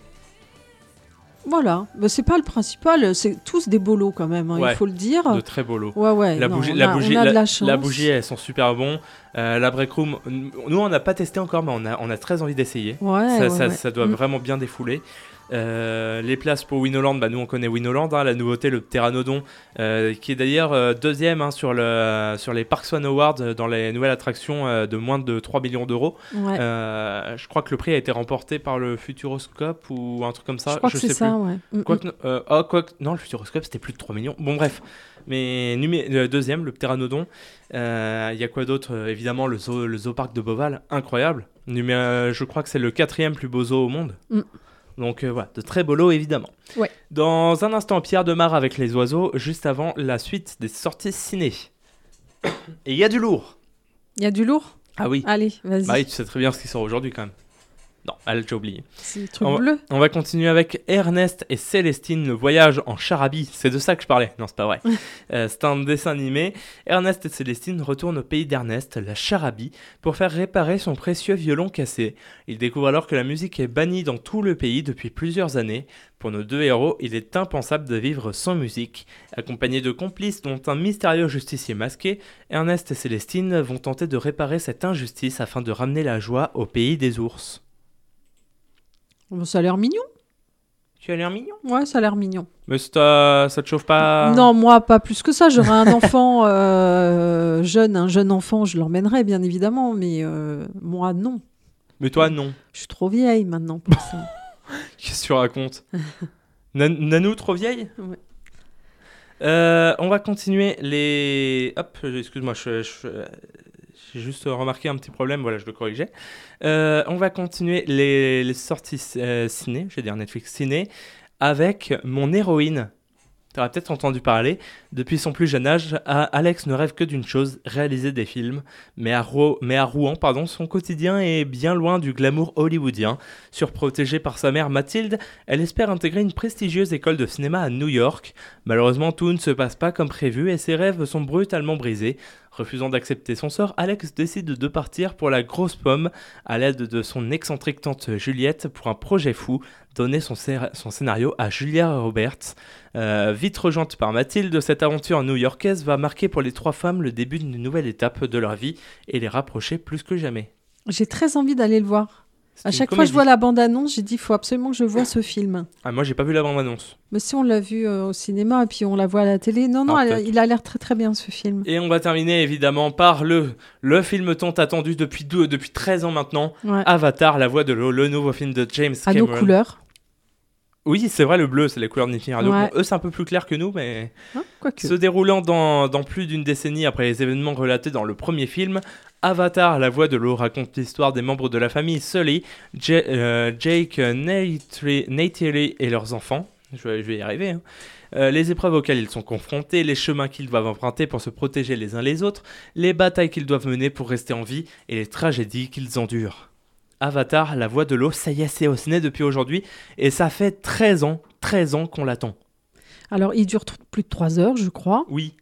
Voilà, c'est pas le principal, c'est tous des bolos quand même, hein, il faut le dire. De très bolos. Ouais. La bougie, on a de la chance. La bougie, elles sont super bons. La break room, nous on n'a pas testé encore, mais on a très envie d'essayer. Ça doit vraiment bien défouler. Les places pour Winoland, nous on connaît Winoland, hein, la nouveauté, le Pteranodon, qui est d'ailleurs deuxième sur les Park Swan Awards dans les nouvelles attractions de moins de 3 millions d'euros. Ouais. Je crois que le prix a été remporté par le Futuroscope ou un truc comme ça. Je crois que c'est ça, ouais. Non, le Futuroscope c'était plus de 3 millions. Bon, bref. Mais deuxième, le Pteranodon. Il y a quoi d'autre ? Évidemment, le zoo parc de Beauval, incroyable. Je crois que c'est le 4e plus beau zoo au monde. Donc voilà, de très beaux lots évidemment. Ouais. Dans un instant, Pierre Demar avec les oiseaux, juste avant la suite des sorties ciné. Et il y a du lourd. Il y a du lourd ? Ah oui. Allez, vas-y. Bah oui, tu sais très bien ce qui sort aujourd'hui quand même. Non, elle j'ai oublié. C'est le truc bleu. On va continuer avec Ernest et Célestine, le voyage en charabie. C'est de ça que je parlais. Non, c'est pas vrai. C'est un dessin animé. Ernest et Célestine retournent au pays d'Ernest, la charabie, pour faire réparer son précieux violon cassé. Ils découvrent alors que la musique est bannie dans tout le pays depuis plusieurs années. Pour nos deux héros, il est impensable de vivre sans musique. Accompagnés de complices dont un mystérieux justicier masqué, Ernest et Célestine vont tenter de réparer cette injustice afin de ramener la joie au pays des ours. Ça a l'air mignon. Tu as l'air mignon ? Ouais, ça a l'air mignon. Mais ça te chauffe pas ? Non, moi, pas plus que ça. J'aurais un enfant un jeune enfant, je l'emmènerais, bien évidemment. Mais moi, non. Mais toi, non. Je suis trop vieille maintenant pour ça. Qu'est-ce que tu racontes ? Nanou, trop vieille ? Ouais. On va continuer les... Hop, excuse-moi, j'ai juste remarqué un petit problème, voilà, je le corrigeais. On va continuer les sorties ciné, j'ai dit Netflix ciné, avec mon héroïne, Tu auras peut-être entendu parler. Depuis son plus jeune âge, Alex ne rêve que d'une chose, réaliser des films. Mais à Rouen, son quotidien est bien loin du glamour hollywoodien. Surprotégée par sa mère Mathilde, elle espère intégrer une prestigieuse école de cinéma à New York. Malheureusement, tout ne se passe pas comme prévu et ses rêves sont brutalement brisés. Refusant d'accepter son sort, Alex décide de partir pour la grosse pomme à l'aide de son excentrique tante Juliette pour un projet fou, donner son scénario à Julia Roberts. Vite rejointe par Mathilde, cette aventure new-yorkaise va marquer pour les 3 femmes le début d'une nouvelle étape de leur vie et les rapprocher plus que jamais. J'ai très envie d'aller le voir. C'est À une chaque fois que comédie. je vois la bande-annonce, j'ai dit il faut absolument que je voie ce film. Ah, moi, j'ai pas vu la bande-annonce. Mais si on l'a vu au cinéma et puis on la voit à la télé, non, Ah, peut-être. il a l'air très très bien ce film. Et on va terminer évidemment par le film tant attendu depuis 13 ans maintenant, Ouais. Avatar, la voix de l'eau, le nouveau film de James À Cameron. nos couleurs. Oui, c'est vrai, le bleu, c'est la couleur de Nicky Radio. Ouais. Bon, eux, c'est un peu plus clair que nous, mais... Hein, quoique. Se déroulant dans plus d'une décennie après les événements relatés dans le premier film, Avatar, la voix de l'eau raconte l'histoire des membres de la famille Sully, Jake, Neytiri et leurs enfants. Je vais y arriver. Hein. Les épreuves auxquelles ils sont confrontés, les chemins qu'ils doivent emprunter pour se protéger les uns les autres, les batailles qu'ils doivent mener pour rester en vie et les tragédies qu'ils endurent. Avatar, la voix de l'eau, ça y est, c'est au ciné depuis aujourd'hui et ça fait 13 ans qu'on l'attend. Alors, il dure plus de 3 heures, je crois. Oui.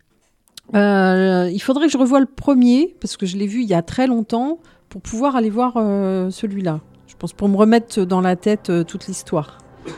Il faudrait que je revoie le premier, parce que je l'ai vu il y a très longtemps, pour pouvoir aller voir celui-là. Je pense pour me remettre dans la tête toute l'histoire.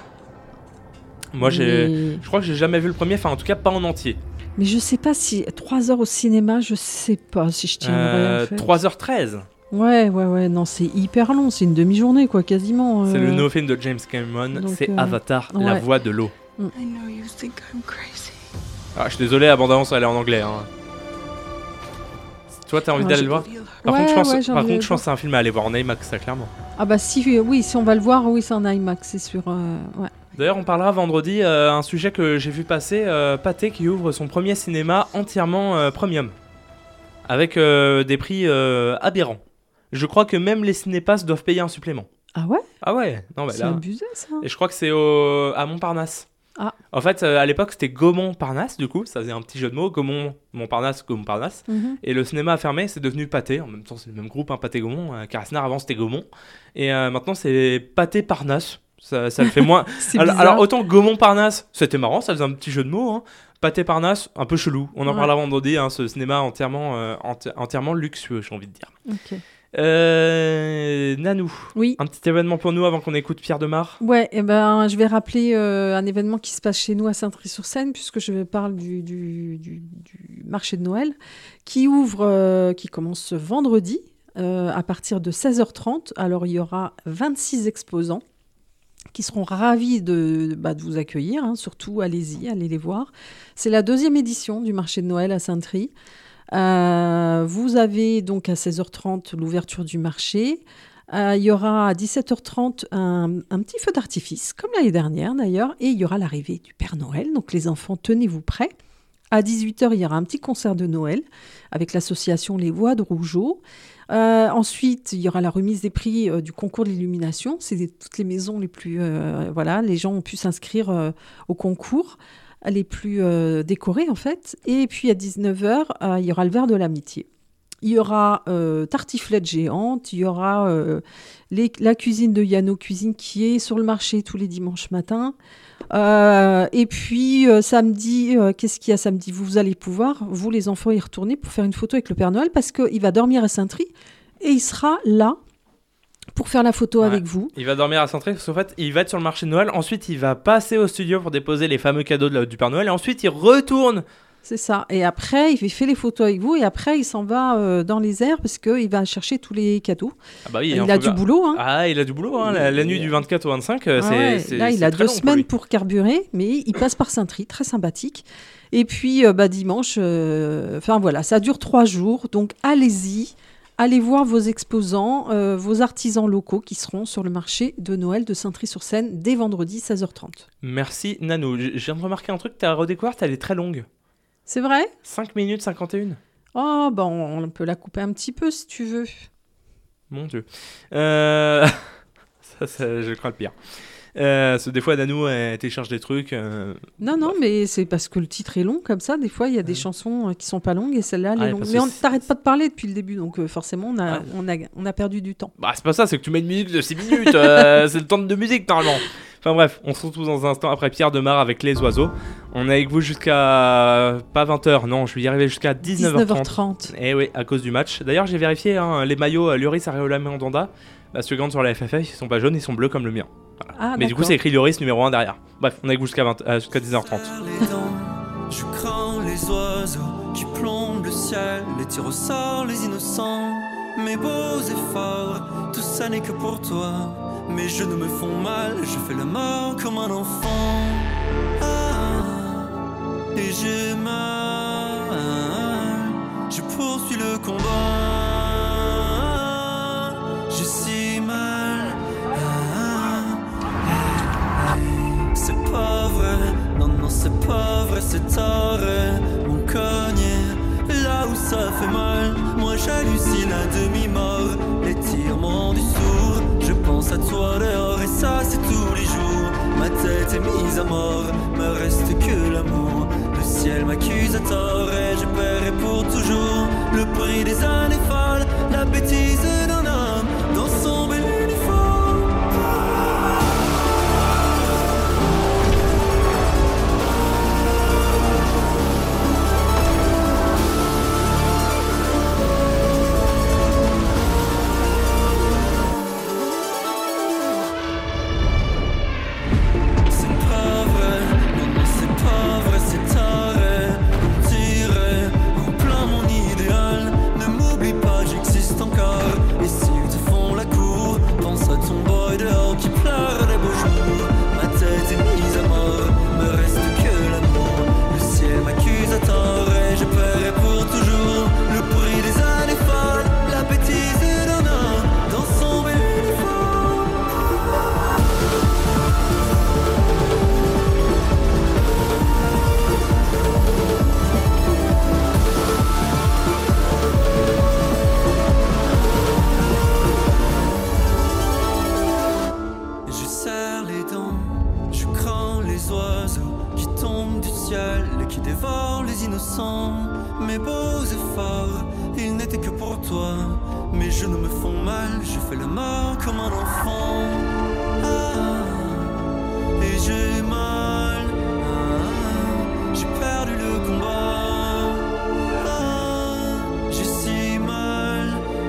Moi, Mais- je crois que j'ai jamais vu le premier, enfin en tout cas pas en entier. Mais je sais pas si 3 heures au cinéma, je sais pas si je tiendrais. En fait. 3h13. Ouais, non, c'est hyper long, c'est une demi-journée, quoi, quasiment. C'est le nouveau film de James Cameron, donc, c'est Avatar, la ouais. voix de l'eau. I know you think I'm crazy. Ah, je suis désolé, la bande-annonce elle est en anglais. Hein. Toi, t'as envie Ouais, d'aller j'ai- le voir Feel her. Par contre, je pense, j'ai envie de le je pense que c'est un film à aller voir en IMAX, ça clairement. Ah bah si, oui, si on va le voir, oui, c'est en IMAX, c'est sûr. Ouais. D'ailleurs, on parlera vendredi un sujet que j'ai vu passer, Pathé qui ouvre son premier cinéma entièrement premium, avec des prix aberrants. Je crois que même les cinépass doivent payer un supplément. Ah ouais, Ah ouais, non, bah c'est là. abusé ça. Et je crois que c'est à Montparnasse. Ah. En fait, à l'époque, c'était Gaumont-Parnasse, du coup, ça faisait un petit jeu de mots, Gaumont-Montparnasse, Gaumont-Parnasse. Mhm. Et le cinéma a fermé, c'est devenu Pathé. En même temps, c'est le même groupe, Pathé-Gaumont. Carasnar, avant, c'était Gaumont. Et maintenant, c'est Pathé-Parnasse. Ça le fait moins. C'est alors, bizarre. autant Gaumont-Parnasse, c'était marrant, ça faisait un petit jeu de mots. Hein. Pathé-Parnasse, un peu chelou. On en Ouais. parlera vendredi, hein, ce cinéma entièrement luxueux, j'ai envie de dire. Ok. Nanou, Oui. un petit événement pour nous avant qu'on écoute Pierre Demar. Ouais, et ben, je vais rappeler un événement qui se passe chez nous à Saint-Try-sur-Seine, puisque je parle du marché de Noël, qui commence ce vendredi à partir de 16h30. Alors, il y aura 26 exposants qui seront ravis de vous accueillir. Hein. Surtout, allez-y, allez les voir. C'est la 2e édition du marché de Noël à Saint-Try. Vous avez donc à 16h30 l'ouverture du marché. Il y aura à 17h30 un petit feu d'artifice, comme l'année dernière d'ailleurs, et il y aura l'arrivée du Père Noël. Donc les enfants, tenez-vous prêts. À 18h, il y aura un petit concert de Noël avec l'association Les Voix de Rougeau. Ensuite, il y aura la remise des prix du concours de l'illumination. C'est toutes les maisons les plus... voilà, les gens ont pu s'inscrire au concours, les plus décorées en fait. Et puis à 19h, il y aura le verre de l'amitié. Il y aura tartiflette géante, il y aura la cuisine de Yano Cuisine qui est sur le marché tous les dimanches matins. Et puis samedi, qu'est-ce qu'il y a samedi ? Vous allez pouvoir, vous les enfants, y retourner pour faire une photo avec le Père Noël parce qu'il va dormir à Saint-Try et il sera là pour faire la photo Ouais. avec vous. Il va dormir à Saint-Try parce qu'en fait, il va être sur le marché de Noël. Ensuite, il va passer au studio pour déposer les fameux cadeaux du Père Noël. Et ensuite, il retourne. C'est ça. Et après, il fait les photos avec vous et après, il s'en va dans les airs parce qu'il va chercher tous les cadeaux. Ah bah oui, Il a du boulot. Hein. Ah, il a du boulot. Hein. La nuit du 24 au 25, Ah ouais. c'est Là, il a très 2 long pour semaines lui. pour carburer, mais il passe par Saint-Try, très sympathique. Et puis, dimanche, enfin voilà, ça dure 3 jours. Donc, allez-y, allez voir vos exposants, vos artisans locaux qui seront sur le marché de Noël de Saint-Try-sur-Seine dès vendredi 16h30. Merci Nanou. Je viens de remarquer un truc, ta redécouverte, elle est très longue. C'est vrai ? 5 minutes 51. Oh, ben on peut la couper un petit peu si tu veux. Mon Dieu. Ça, je crains le pire. Parce que des fois, Nanou, elle télécharge des trucs. Non, mais c'est parce que le titre est long comme ça. Des fois, il y a des chansons qui sont pas longues et celle-là, elle Ah, est longue. parce Mais que on t'arrête pas de parler depuis le début, donc forcément, on a perdu du temps. Bah, c'est pas ça, c'est que tu mets une musique de 6 minutes. C'est le temps de musique, normalement. Enfin bref, on se retrouve dans un instant après Pierre Demar avec Les Oiseaux. On est avec vous jusqu'à... pas 20h, non, je vais y arriver jusqu'à 19h30. Eh oui, à cause du match. D'ailleurs, j'ai vérifié, hein, les maillots Lloris, Areola, Mandanda, bah, ceux qui rentrent sur la FFF, ils sont pas jaunes, ils sont bleus comme le mien. Voilà. Ah, mais du coup, d'accord. c'est écrit Lloris numéro 1 derrière. Bref, on est avec vous jusqu'à 19h30. Les dents, je crains les oiseaux qui plombent le ciel, les tirs au sort, les innocents, mes beaux efforts, tout ça n'est que pour toi. Mes genoux me font mal, je fais la mort comme un enfant. Et j'ai mal, je poursuis le combat. J'ai si mal, c'est pas vrai, non, c'est pas vrai, c'est tard. Mon cogné, là où ça fait mal, moi j'hallucine à demi-mort. Les tirs m'ont rendu sourd, je pense à toi dehors et ça c'est tous les jours. Ma tête est mise à mort, me reste que l'amour. Le ciel m'accuse à tort et je paierai pour toujours le prix des années folles, la bêtise d'un homme dans son bel uniforme. Mes beaux efforts, ils n'étaient que pour toi. Mes genoux me font mal, je fais le mort comme un enfant. Et j'ai mal, j'ai perdu le combat. J'ai si mal.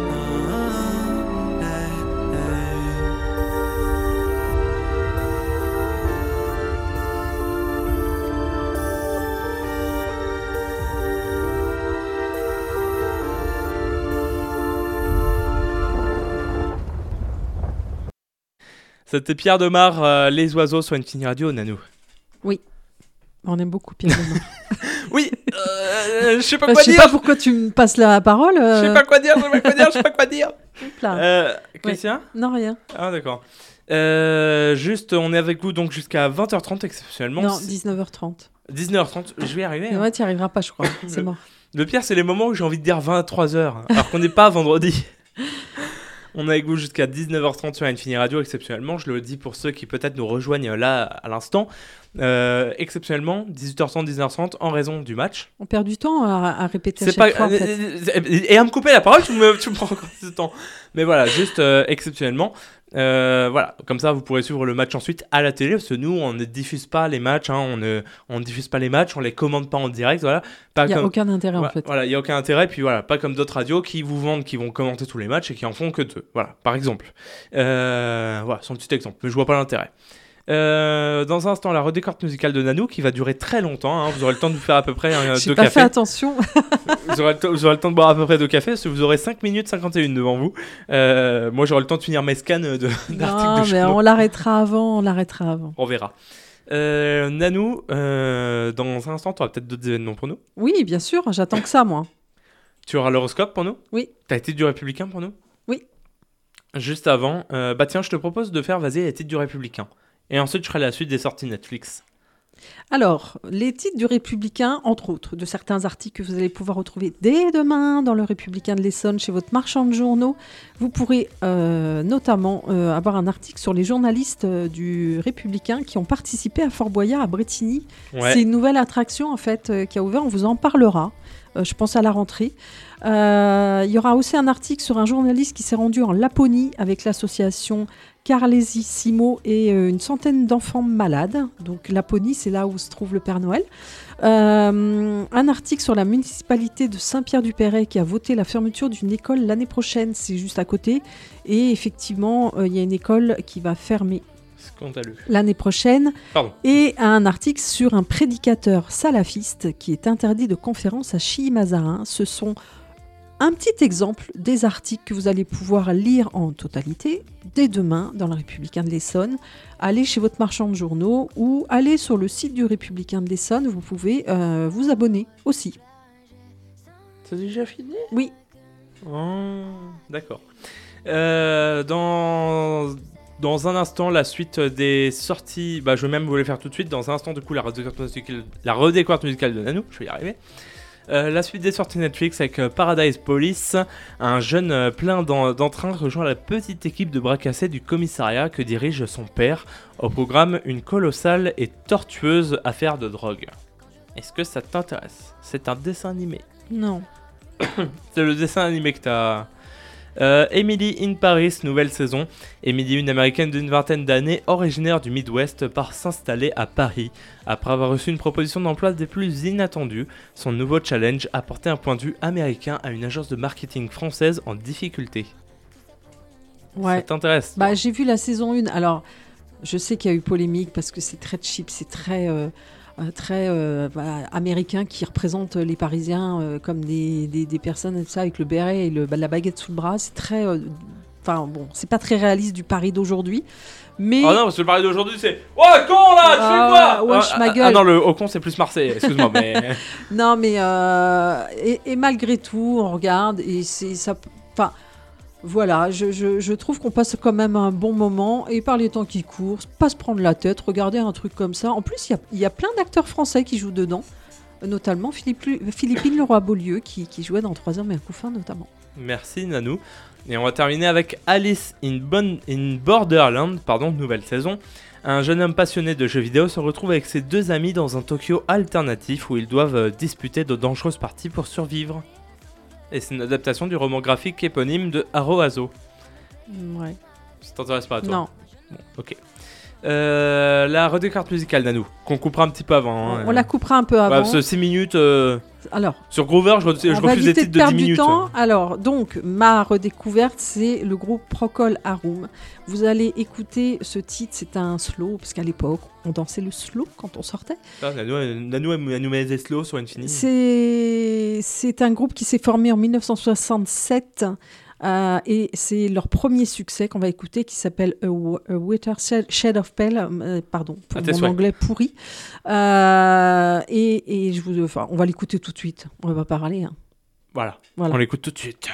C'était Pierre Demar, Les Oiseaux sur Infini Radio, Nanou. Oui, on aime beaucoup Pierre Demar. Oui, je sais pas Je quoi sais dire. pas pourquoi tu me passes la parole. Je sais pas quoi dire, je sais pas quoi dire. Hop là. Christian ? Non, rien. Ah d'accord. Juste, on est avec vous donc jusqu'à 20h30 exceptionnellement. Non, 19h30. 19h30, je vais y arriver. Mais Hein. ouais, tu n'y arriveras pas, je crois. C'est mort. Le pire, c'est les moments où j'ai envie de dire 23h, alors qu'on n'est pas vendredi. On est avec vous jusqu'à 19h30 sur Infini Radio, exceptionnellement. Je le dis pour ceux qui peut-être nous rejoignent là à l'instant. Exceptionnellement, 18h30, 19h30, en raison du match. On perd du temps à répéter à C'est chaque pas fois, en fait. et à me couper la parole, tu me prends encore ce temps. Mais voilà, juste exceptionnellement. Voilà, comme ça vous pourrez suivre le match ensuite à la télé, parce que nous on ne diffuse pas les matchs, hein, on ne diffuse pas les matchs, on les commande pas en direct, voilà. Il n'y a aucun intérêt en fait. Voilà, il n'y a aucun intérêt, puis voilà, pas comme d'autres radios qui vous vendent, qui vont commenter tous les matchs et qui en font que deux, voilà, par exemple. Voilà, c'est un petit exemple, mais je vois pas l'intérêt. Dans un instant, la redécouverte musicale de Nanou qui va durer très longtemps, hein, vous aurez le temps de vous faire à peu près 2 cafés. J'ai pas fait attention. Vous aurez le temps de boire à peu près 2 cafés, parce que vous aurez 5 minutes 51 devant vous. Moi j'aurai le temps de finir mes scans d'articles Non, de mais journaux. on l'arrêtera avant. On verra. Nanou, dans un instant, tu auras peut-être d'autres événements pour nous. Oui, bien sûr, j'attends que ça, moi. Tu auras l'horoscope pour nous. Oui. T'as les titres du Républicain pour nous. Oui. Juste avant, bah tiens, je te propose de faire, vas-y, les titres du Républicain. Et ensuite, je ferai la suite des sorties Netflix. Alors, les titres du Républicain, entre autres, de certains articles que vous allez pouvoir retrouver dès demain dans le Républicain de l'Essonne, chez votre marchand de journaux. Vous pourrez notamment avoir un article sur les journalistes du Républicain qui ont participé à Fort Boyard, à Bretigny. Ouais. C'est une nouvelle attraction, en fait, qui a ouvert. On vous en parlera, je pense, à la rentrée. Il y aura aussi un article sur un journaliste qui s'est rendu en Laponie avec l'association Carlesissimo et une centaine d'enfants malades. Donc Laponie, c'est là où se trouve le Père Noël. Un article sur la municipalité de Saint-Pierre-du-Perret qui a voté la fermeture d'une école l'année prochaine, c'est juste à côté. Et effectivement, il y a une école qui va fermer Scandaleux. l'année prochaine. Pardon. Et un article sur un prédicateur salafiste qui est interdit de conférence à Chihi-Mazarin. Ce sont un petit exemple des articles que vous allez pouvoir lire en totalité dès demain dans le Républicain de l'Essonne. Allez chez votre marchand de journaux ou allez sur le site du Républicain de l'Essonne. Vous pouvez vous abonner aussi. C'est déjà fini ? Oui. Oh, d'accord. Dans un instant, la suite des sorties... je vais même vous les faire tout de suite. Dans un instant, du coup, la redécouverte musicale de Nanou. Je vais y arriver. La suite des sorties Netflix avec Paradise Police, un jeune plein d'entrain rejoint la petite équipe de bras cassés du commissariat que dirige son père. Au programme, une colossale et tortueuse affaire de drogue. Est-ce que ça t'intéresse ? C'est un dessin animé. Non. C'est le dessin animé que t'as... Emily in Paris, nouvelle saison. Emily, une américaine d'une vingtaine d'années, originaire du Midwest, part s'installer à Paris. Après avoir reçu une proposition d'emploi des plus inattendues, son nouveau challenge, apporter un point de vue américain à une agence de marketing française en difficulté. Ouais. Ça t'intéresse ? J'ai vu la saison 1. Alors, je sais qu'il y a eu polémique parce que c'est très cheap, c'est très américain qui représente les Parisiens comme des personnes ça, avec le béret et la baguette sous le bras. C'est très... c'est pas très réaliste du Paris d'aujourd'hui. Mais... Oh non, parce que le Paris d'aujourd'hui, c'est « Oh, con là, tu fais quoi ?» wesh, ma gueule. Ah non, le au con, c'est plus Marseille, excuse-moi, mais... Non, mais... et malgré tout, on regarde et c'est... ça. Enfin... Voilà, je trouve qu'on passe quand même un bon moment et par les temps qui courent, pas se prendre la tête, regarder un truc comme ça. En plus, il y a plein d'acteurs français qui jouent dedans, notamment Philippine Leroy-Beaulieu qui jouait dans 3 hommes et un couffin notamment. Merci Nanou. Et on va terminer avec Alice in Borderland, nouvelle saison. Un jeune homme passionné de jeux vidéo se retrouve avec ses 2 amis dans un Tokyo alternatif où ils doivent disputer de dangereuses parties pour survivre. Et c'est une adaptation du roman graphique éponyme de Haro Azo. Ouais. Ça t'intéresse pas à toi ? Non. Bon, ok. La redécouverte musicale, Nanou, qu'on coupera un petit peu avant. On la coupera un peu avant. Ce 6 minutes. Alors, sur Groover, je refuse des titres de 10 minutes. Temps. Alors, donc, ma redécouverte, c'est le groupe Procol Harum. Vous allez écouter ce titre, c'est un slow, parce qu'à l'époque, on dansait le slow quand on sortait. Nanou, elle nous met des slow sur Infini. C'est un groupe qui s'est formé en 1967. Et c'est leur premier succès qu'on va écouter qui s'appelle A Whiter Shade of Pale, pardon pour mon anglais pourri, et on va l'écouter tout de suite, on va pas parler. Voilà, on l'écoute tout de suite.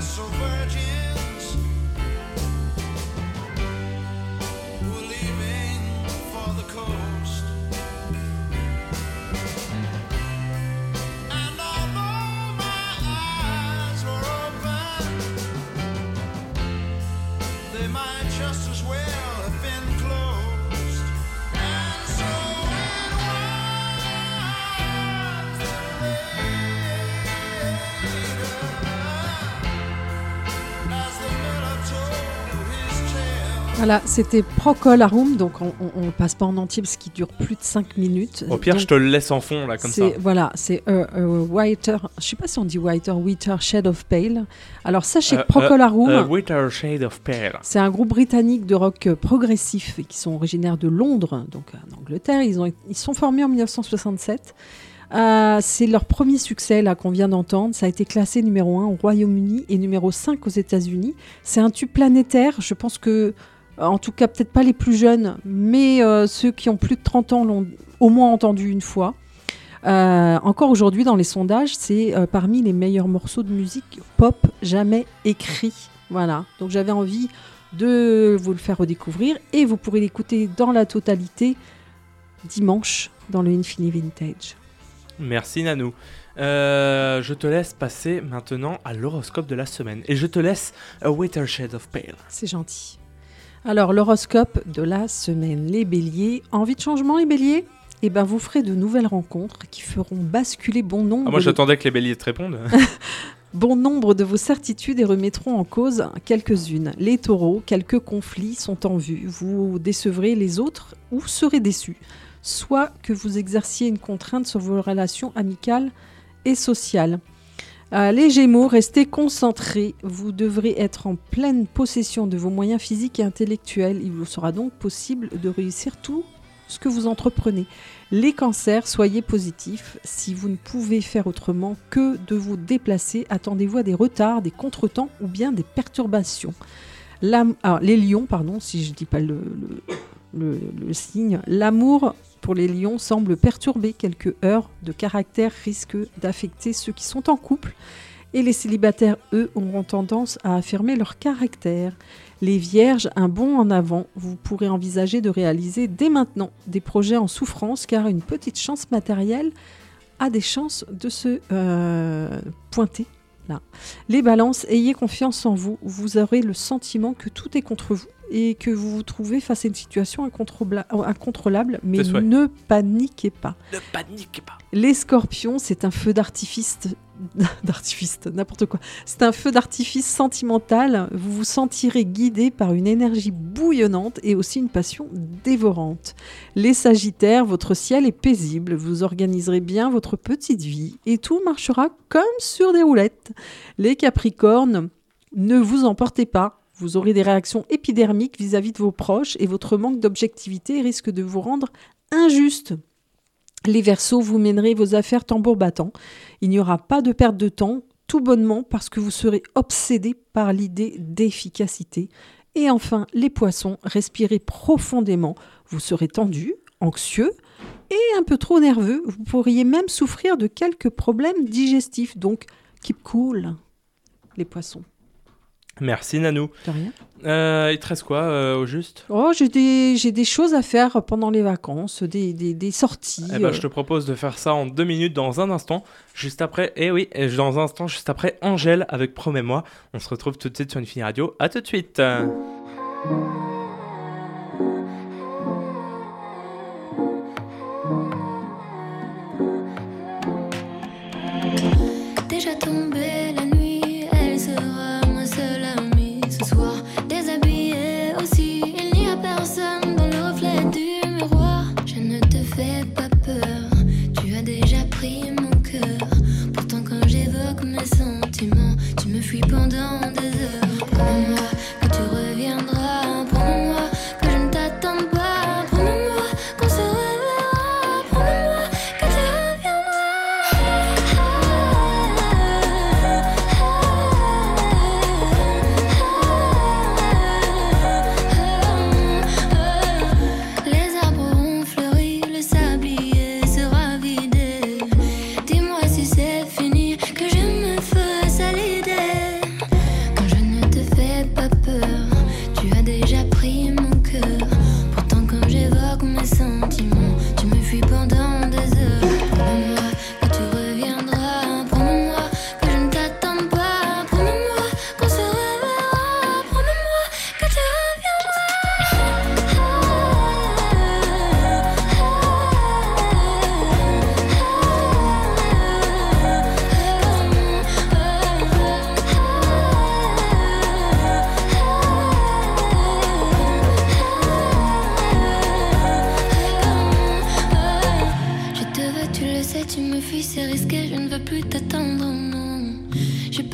so virgins were leaving for the coast. And although my eyes were open, they might just as well have been closed. And so it was that later, as the miller told his tale. Voilà, c'était Procolarum, donc on passe pas en entier parce qu'il dure plus de 5 minutes. Au pire, Donc, je te le laisse en fond, là, comme ça. Voilà, c'est Whiter, je sais pas si on dit Whiter Shade of Pale. Alors sachez que Procolarum, Whiter Shade of Pale. c'est un groupe britannique de rock progressif et qui sont originaires de Londres, donc en Angleterre. Ils sont formés en 1967. C'est leur premier succès là qu'on vient d'entendre. Ça a été classé numéro 1 au Royaume-Uni et numéro 5 aux États-Unis. C'est un tube planétaire. Je pense que, en tout cas, peut-être pas les plus jeunes, mais ceux qui ont plus de 30 ans l'ont au moins entendu une fois. Encore aujourd'hui, dans les sondages, c'est parmi les meilleurs morceaux de musique pop jamais écrits. Voilà. Donc j'avais envie de vous le faire redécouvrir et vous pourrez l'écouter dans la totalité dimanche dans le Infini Vintage. Merci Nanou. Je te laisse passer maintenant à l'horoscope de la semaine. Et je te laisse A Whiter Shade of Pale. C'est gentil. Alors, l'horoscope de la semaine. Les béliers. Envie de changement, les béliers ? Eh ben, vous ferez de nouvelles rencontres qui feront basculer bon nombre Moi, j'attendais que les béliers te répondent. Bon nombre de vos certitudes et remettront en cause quelques-unes. Les taureaux, quelques conflits sont en vue. Vous décevrez les autres ou serez déçus. Soit que vous exerciez une contrainte sur vos relations amicales et sociales. Les Gémeaux, restez concentrés. Vous devrez être en pleine possession de vos moyens physiques et intellectuels. Il vous sera donc possible de réussir tout ce que vous entreprenez. Les Cancers, soyez positifs. Si vous ne pouvez faire autrement que de vous déplacer, attendez-vous à des retards, des contretemps ou bien des perturbations. Les Lions, pardon, si je ne dis pas le signe. L'amour pour les lions semble perturbé. Quelques heurts de caractère risquent d'affecter ceux qui sont en couple. Et les célibataires, eux, auront tendance à affirmer leur caractère. Les vierges, un bond en avant. Vous pourrez envisager de réaliser dès maintenant des projets en souffrance car une petite chance matérielle a des chances de se pointer. Là. Les balances, ayez confiance en vous. Vous aurez le sentiment que tout est contre vous et que vous vous trouvez face à une situation incontrôlable, mais ne paniquez pas. Ne paniquez pas. Les scorpions, c'est un feu d'artifice, n'importe quoi. C'est un feu d'artifice sentimental. Vous vous sentirez guidé par une énergie bouillonnante et aussi une passion dévorante. Les sagittaires, votre ciel est paisible. Vous organiserez bien votre petite vie et tout marchera comme sur des roulettes. Les capricornes, ne vous emportez pas. Vous aurez des réactions épidermiques vis-à-vis de vos proches et votre manque d'objectivité risque de vous rendre injuste. Les Verseaux, vous mènerez vos affaires tambour battant. Il n'y aura pas de perte de temps, tout bonnement parce que vous serez obsédé par l'idée d'efficacité. Et enfin, les Poissons, respirez profondément. Vous serez tendu, anxieux et un peu trop nerveux. Vous pourriez même souffrir de quelques problèmes digestifs. Donc, keep cool, les Poissons. Merci Nanou. De rien. Il te reste quoi au juste ? J'ai des choses à faire pendant les vacances, des sorties. Eh ben, je te propose de faire ça en 2 minutes dans un instant, juste après, dans un instant, juste après Angèle avec Promets-moi. On se retrouve tout de suite sur Infini Radio. À tout de suite. Déjà tombée la nuit, elle sera ma seule amie ce soir. Déshabillée aussi, il n'y a personne dans le reflet du miroir. Je ne te fais pas peur, tu as déjà pris mon cœur. Pourtant quand j'évoque mes sentiments, tu me fuis pendant des heures. Promets-moi que tu reviendras, promets-moi que je ne t'attends pas, promets-moi qu'on se reverra, promets-moi que tu reviendras. Les arbres ont fleuri, le sablier sera vidé. Dis-moi si c'est fini, que je me fasse à l'idée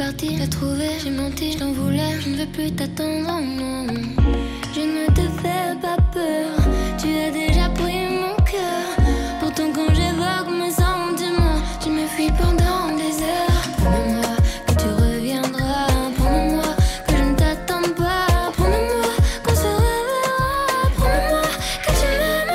parti la trouver, j'ai menti, je t'en voulais, je ne veux plus t'attendre, non. Je ne te fais pas peur, tu as déjà pris mon cœur. Pourtant quand j'évoque mes sentiments, tu me fuis pendant des heures. Promets-moi que tu reviendras, promets-moi que je ne t'attends pas, promets-moi qu'on se reverra, promets-moi que tu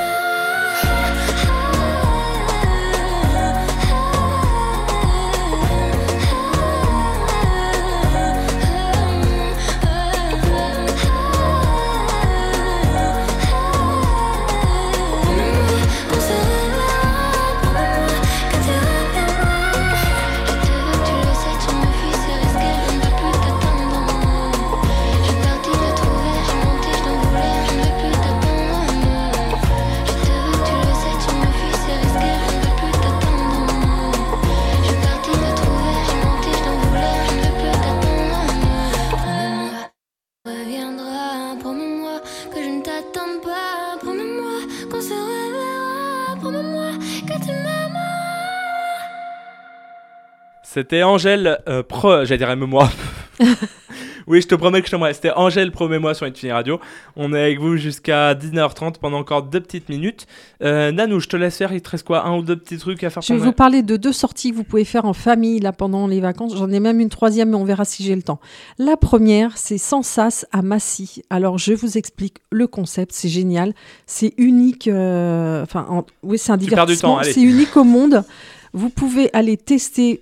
C'était Angèle, j'allais dire aime-moi. Oui, je te promets que je t'aimerai. C'était Angèle, promets-moi sur Infini Radio. On est avec vous jusqu'à 19h30 pendant encore 2 petites minutes. Nanou, je te laisse faire. Il te reste quoi, 1 ou 2 petits trucs à faire? Je vais vous parler de 2 sorties que vous pouvez faire en famille là pendant les vacances. J'en ai même une 3e, mais on verra si j'ai le temps. La première, c'est Sensas à Massy. Alors, je vous explique le concept. C'est génial. C'est unique. Oui, c'est un divertissement. C'est unique au monde. Vous pouvez aller tester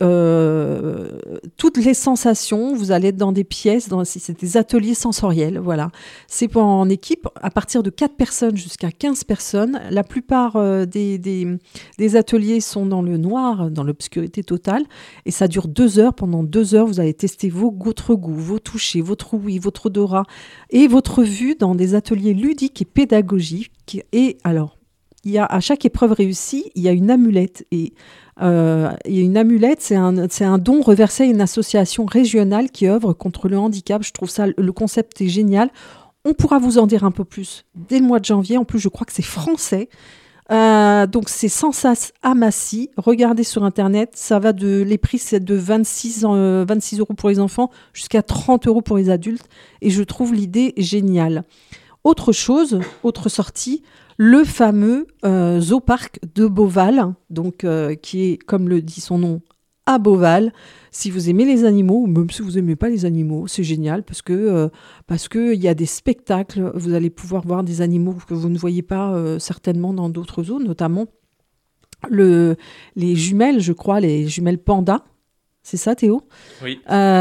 toutes les sensations. Vous allez être dans des pièces, c'est des ateliers sensoriels. Voilà. C'est en équipe, à partir de 4 personnes jusqu'à 15 personnes. La plupart des ateliers sont dans le noir, dans l'obscurité totale. Et ça dure 2 heures. Pendant 2 heures, vous allez tester votre goût, vos touchés, votre ouïe, votre odorat et votre vue dans des ateliers ludiques et pédagogiques. Et alors, à chaque épreuve réussie, il y a une amulette. Et une amulette, c'est un don reversé à une association régionale qui œuvre contre le handicap. Je trouve ça, le concept est génial. On pourra vous en dire un peu plus dès le mois de janvier. En plus, je crois que c'est français. Donc, c'est Sensas à Massy. Regardez sur Internet. Les prix, c'est de 26 € pour les enfants jusqu'à 30 € pour les adultes. Et je trouve l'idée géniale. Autre sortie, le fameux Zoopark de Beauval, donc, qui est, comme le dit son nom, à Beauval. Si vous aimez les animaux, ou même si vous n'aimez pas les animaux, c'est génial parce que y a des spectacles. Vous allez pouvoir voir des animaux que vous ne voyez pas certainement dans d'autres zones, notamment les jumelles, je crois, les jumelles pandas. C'est ça, Théo? Oui.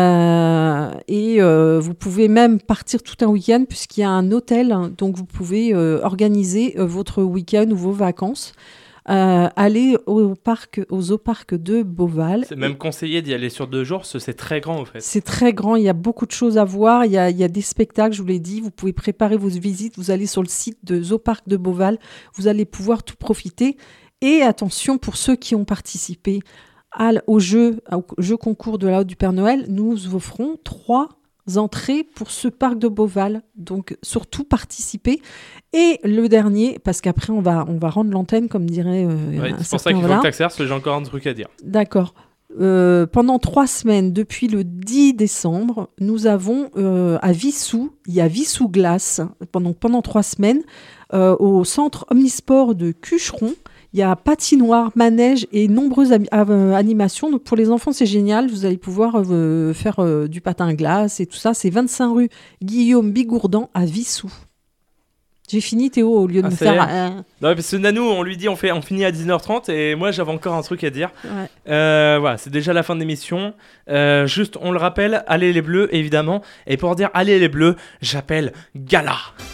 Vous pouvez même partir tout un week-end puisqu'il y a un hôtel. Donc, vous pouvez organiser votre week-end ou vos vacances. Aller au zoopark de Beauval. C'est même conseillé d'y aller sur 2 jours, parce que c'est très grand, en fait. C'est très grand. Il y a beaucoup de choses à voir. Il y a des spectacles, je vous l'ai dit. Vous pouvez préparer vos visites. Vous allez sur le site de Zoopark de Beauval. Vous allez pouvoir tout profiter. Et attention, pour ceux qui ont participé au jeu concours de la Haute du Père Noël, nous offrons 3 entrées pour ce parc de Beauval. Donc, surtout, participez. Et le dernier, parce qu'après, on va rendre l'antenne, comme dirait c'est pour ça qu'il faut que tu accélères, parce que j'ai encore un truc à dire. D'accord. Pendant 3 semaines, depuis le 10 décembre, nous avons à Vissou, il y a Vissou Glace, pendant 3 semaines, au centre Omnisport de Cucheron. Il y a patinoire, manège et nombreuses animations. Donc pour les enfants, c'est génial. Vous allez pouvoir faire du patin à glace et tout ça. C'est 25 rue Guillaume Bigourdan à Vissou. J'ai fini, Théo, au lieu de me faire... Non, parce que Nanou, on lui dit on finit à 19h30 et moi j'avais encore un truc à dire. Ouais. Voilà, c'est déjà la fin de l'émission. Juste, on le rappelle, allez les Bleus, évidemment. Et pour dire allez les Bleus, j'appelle Gala.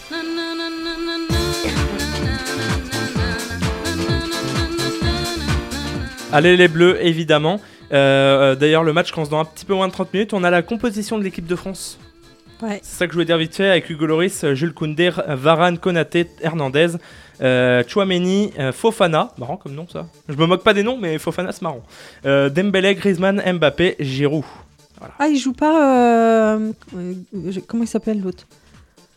Allez les Bleus, évidemment. D'ailleurs, le match commence dans un petit peu moins de 30 minutes. On a la composition de l'équipe de France. Ouais. C'est ça que je voulais dire vite fait, avec Hugo Lloris, Jules Koundé, Varane, Konaté, Hernandez, Tchouaméni, Fofana, marrant comme nom ça. Je me moque pas des noms, mais Fofana c'est marrant. Dembélé, Griezmann, Mbappé, Giroud. Voilà. Ah, il joue pas... comment il s'appelle l'autre?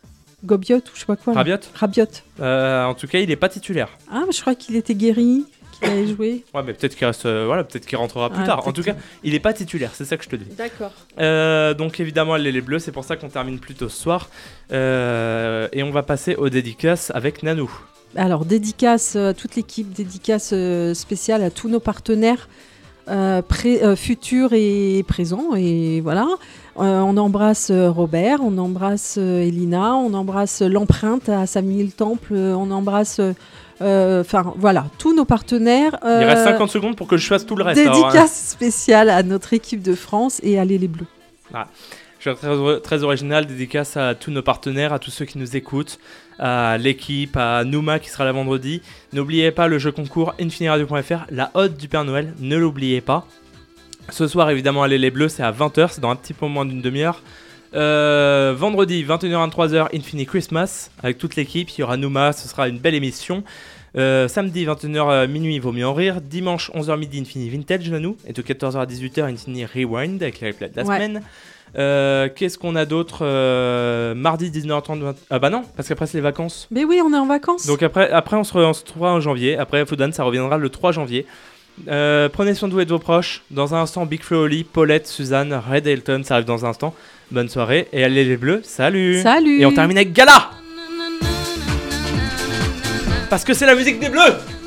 Gobiot ou je sais pas quoi. Rabiot. Rabiot. En tout cas, il est pas titulaire. Ah, je crois qu'il était guéri, qu'il allait jouer. Ouais, mais peut-être qu'il reste, peut-être qu'il rentrera plus Ah, tard. En peut-être tout cas, il est pas titulaire, c'est ça que je te dis. D'accord. Donc évidemment, les Bleus, c'est pour ça qu'on termine plus tôt ce soir. Et on va passer aux dédicaces avec Nanou. Alors, dédicace à toute l'équipe, dédicace spéciale à tous nos partenaires futurs et présents. Et voilà. On embrasse Robert, on embrasse Elina, on embrasse l'empreinte à Samuel Temple, on embrasse... voilà, tous nos partenaires. Il reste 50 secondes pour que je fasse tout le reste. Dédicace spéciale à notre équipe de France et à les Bleus. Je suis très original, dédicace à tous nos partenaires, à tous ceux qui nous écoutent, à l'équipe, à Nouma qui sera là vendredi. N'oubliez pas le jeu concours infiniradio.fr, la Ode du Père Noël, ne l'oubliez pas. Ce soir, évidemment, Allez les Bleus, c'est à 20h, c'est dans un petit peu moins d'une demi-heure. Vendredi, 21h-23h, Infini Christmas, avec toute l'équipe, il y aura Nouma, ce sera une belle émission. Samedi, 21h minuit, Vaut mieux en rire. Dimanche, 11h midi, Infini Vintage, Nanou. Et de 14h à 18h, Infini Rewind, avec les replays de la semaine. Qu'est-ce qu'on a d'autre mardi 19h30 Ah bah non, parce qu'après c'est les vacances. Mais oui, on est en vacances. Donc après on se retrouvera en janvier. Après Foudan, ça reviendra le 3 janvier. Prenez soin de vous et de vos proches. Dans un instant, Big Flo Oli, Paulette, Suzanne, Red Elton, ça arrive dans un instant. Bonne soirée et allez les Bleus, salut. Salut. Et on termine avec Gala. Parce que c'est la musique des Bleus.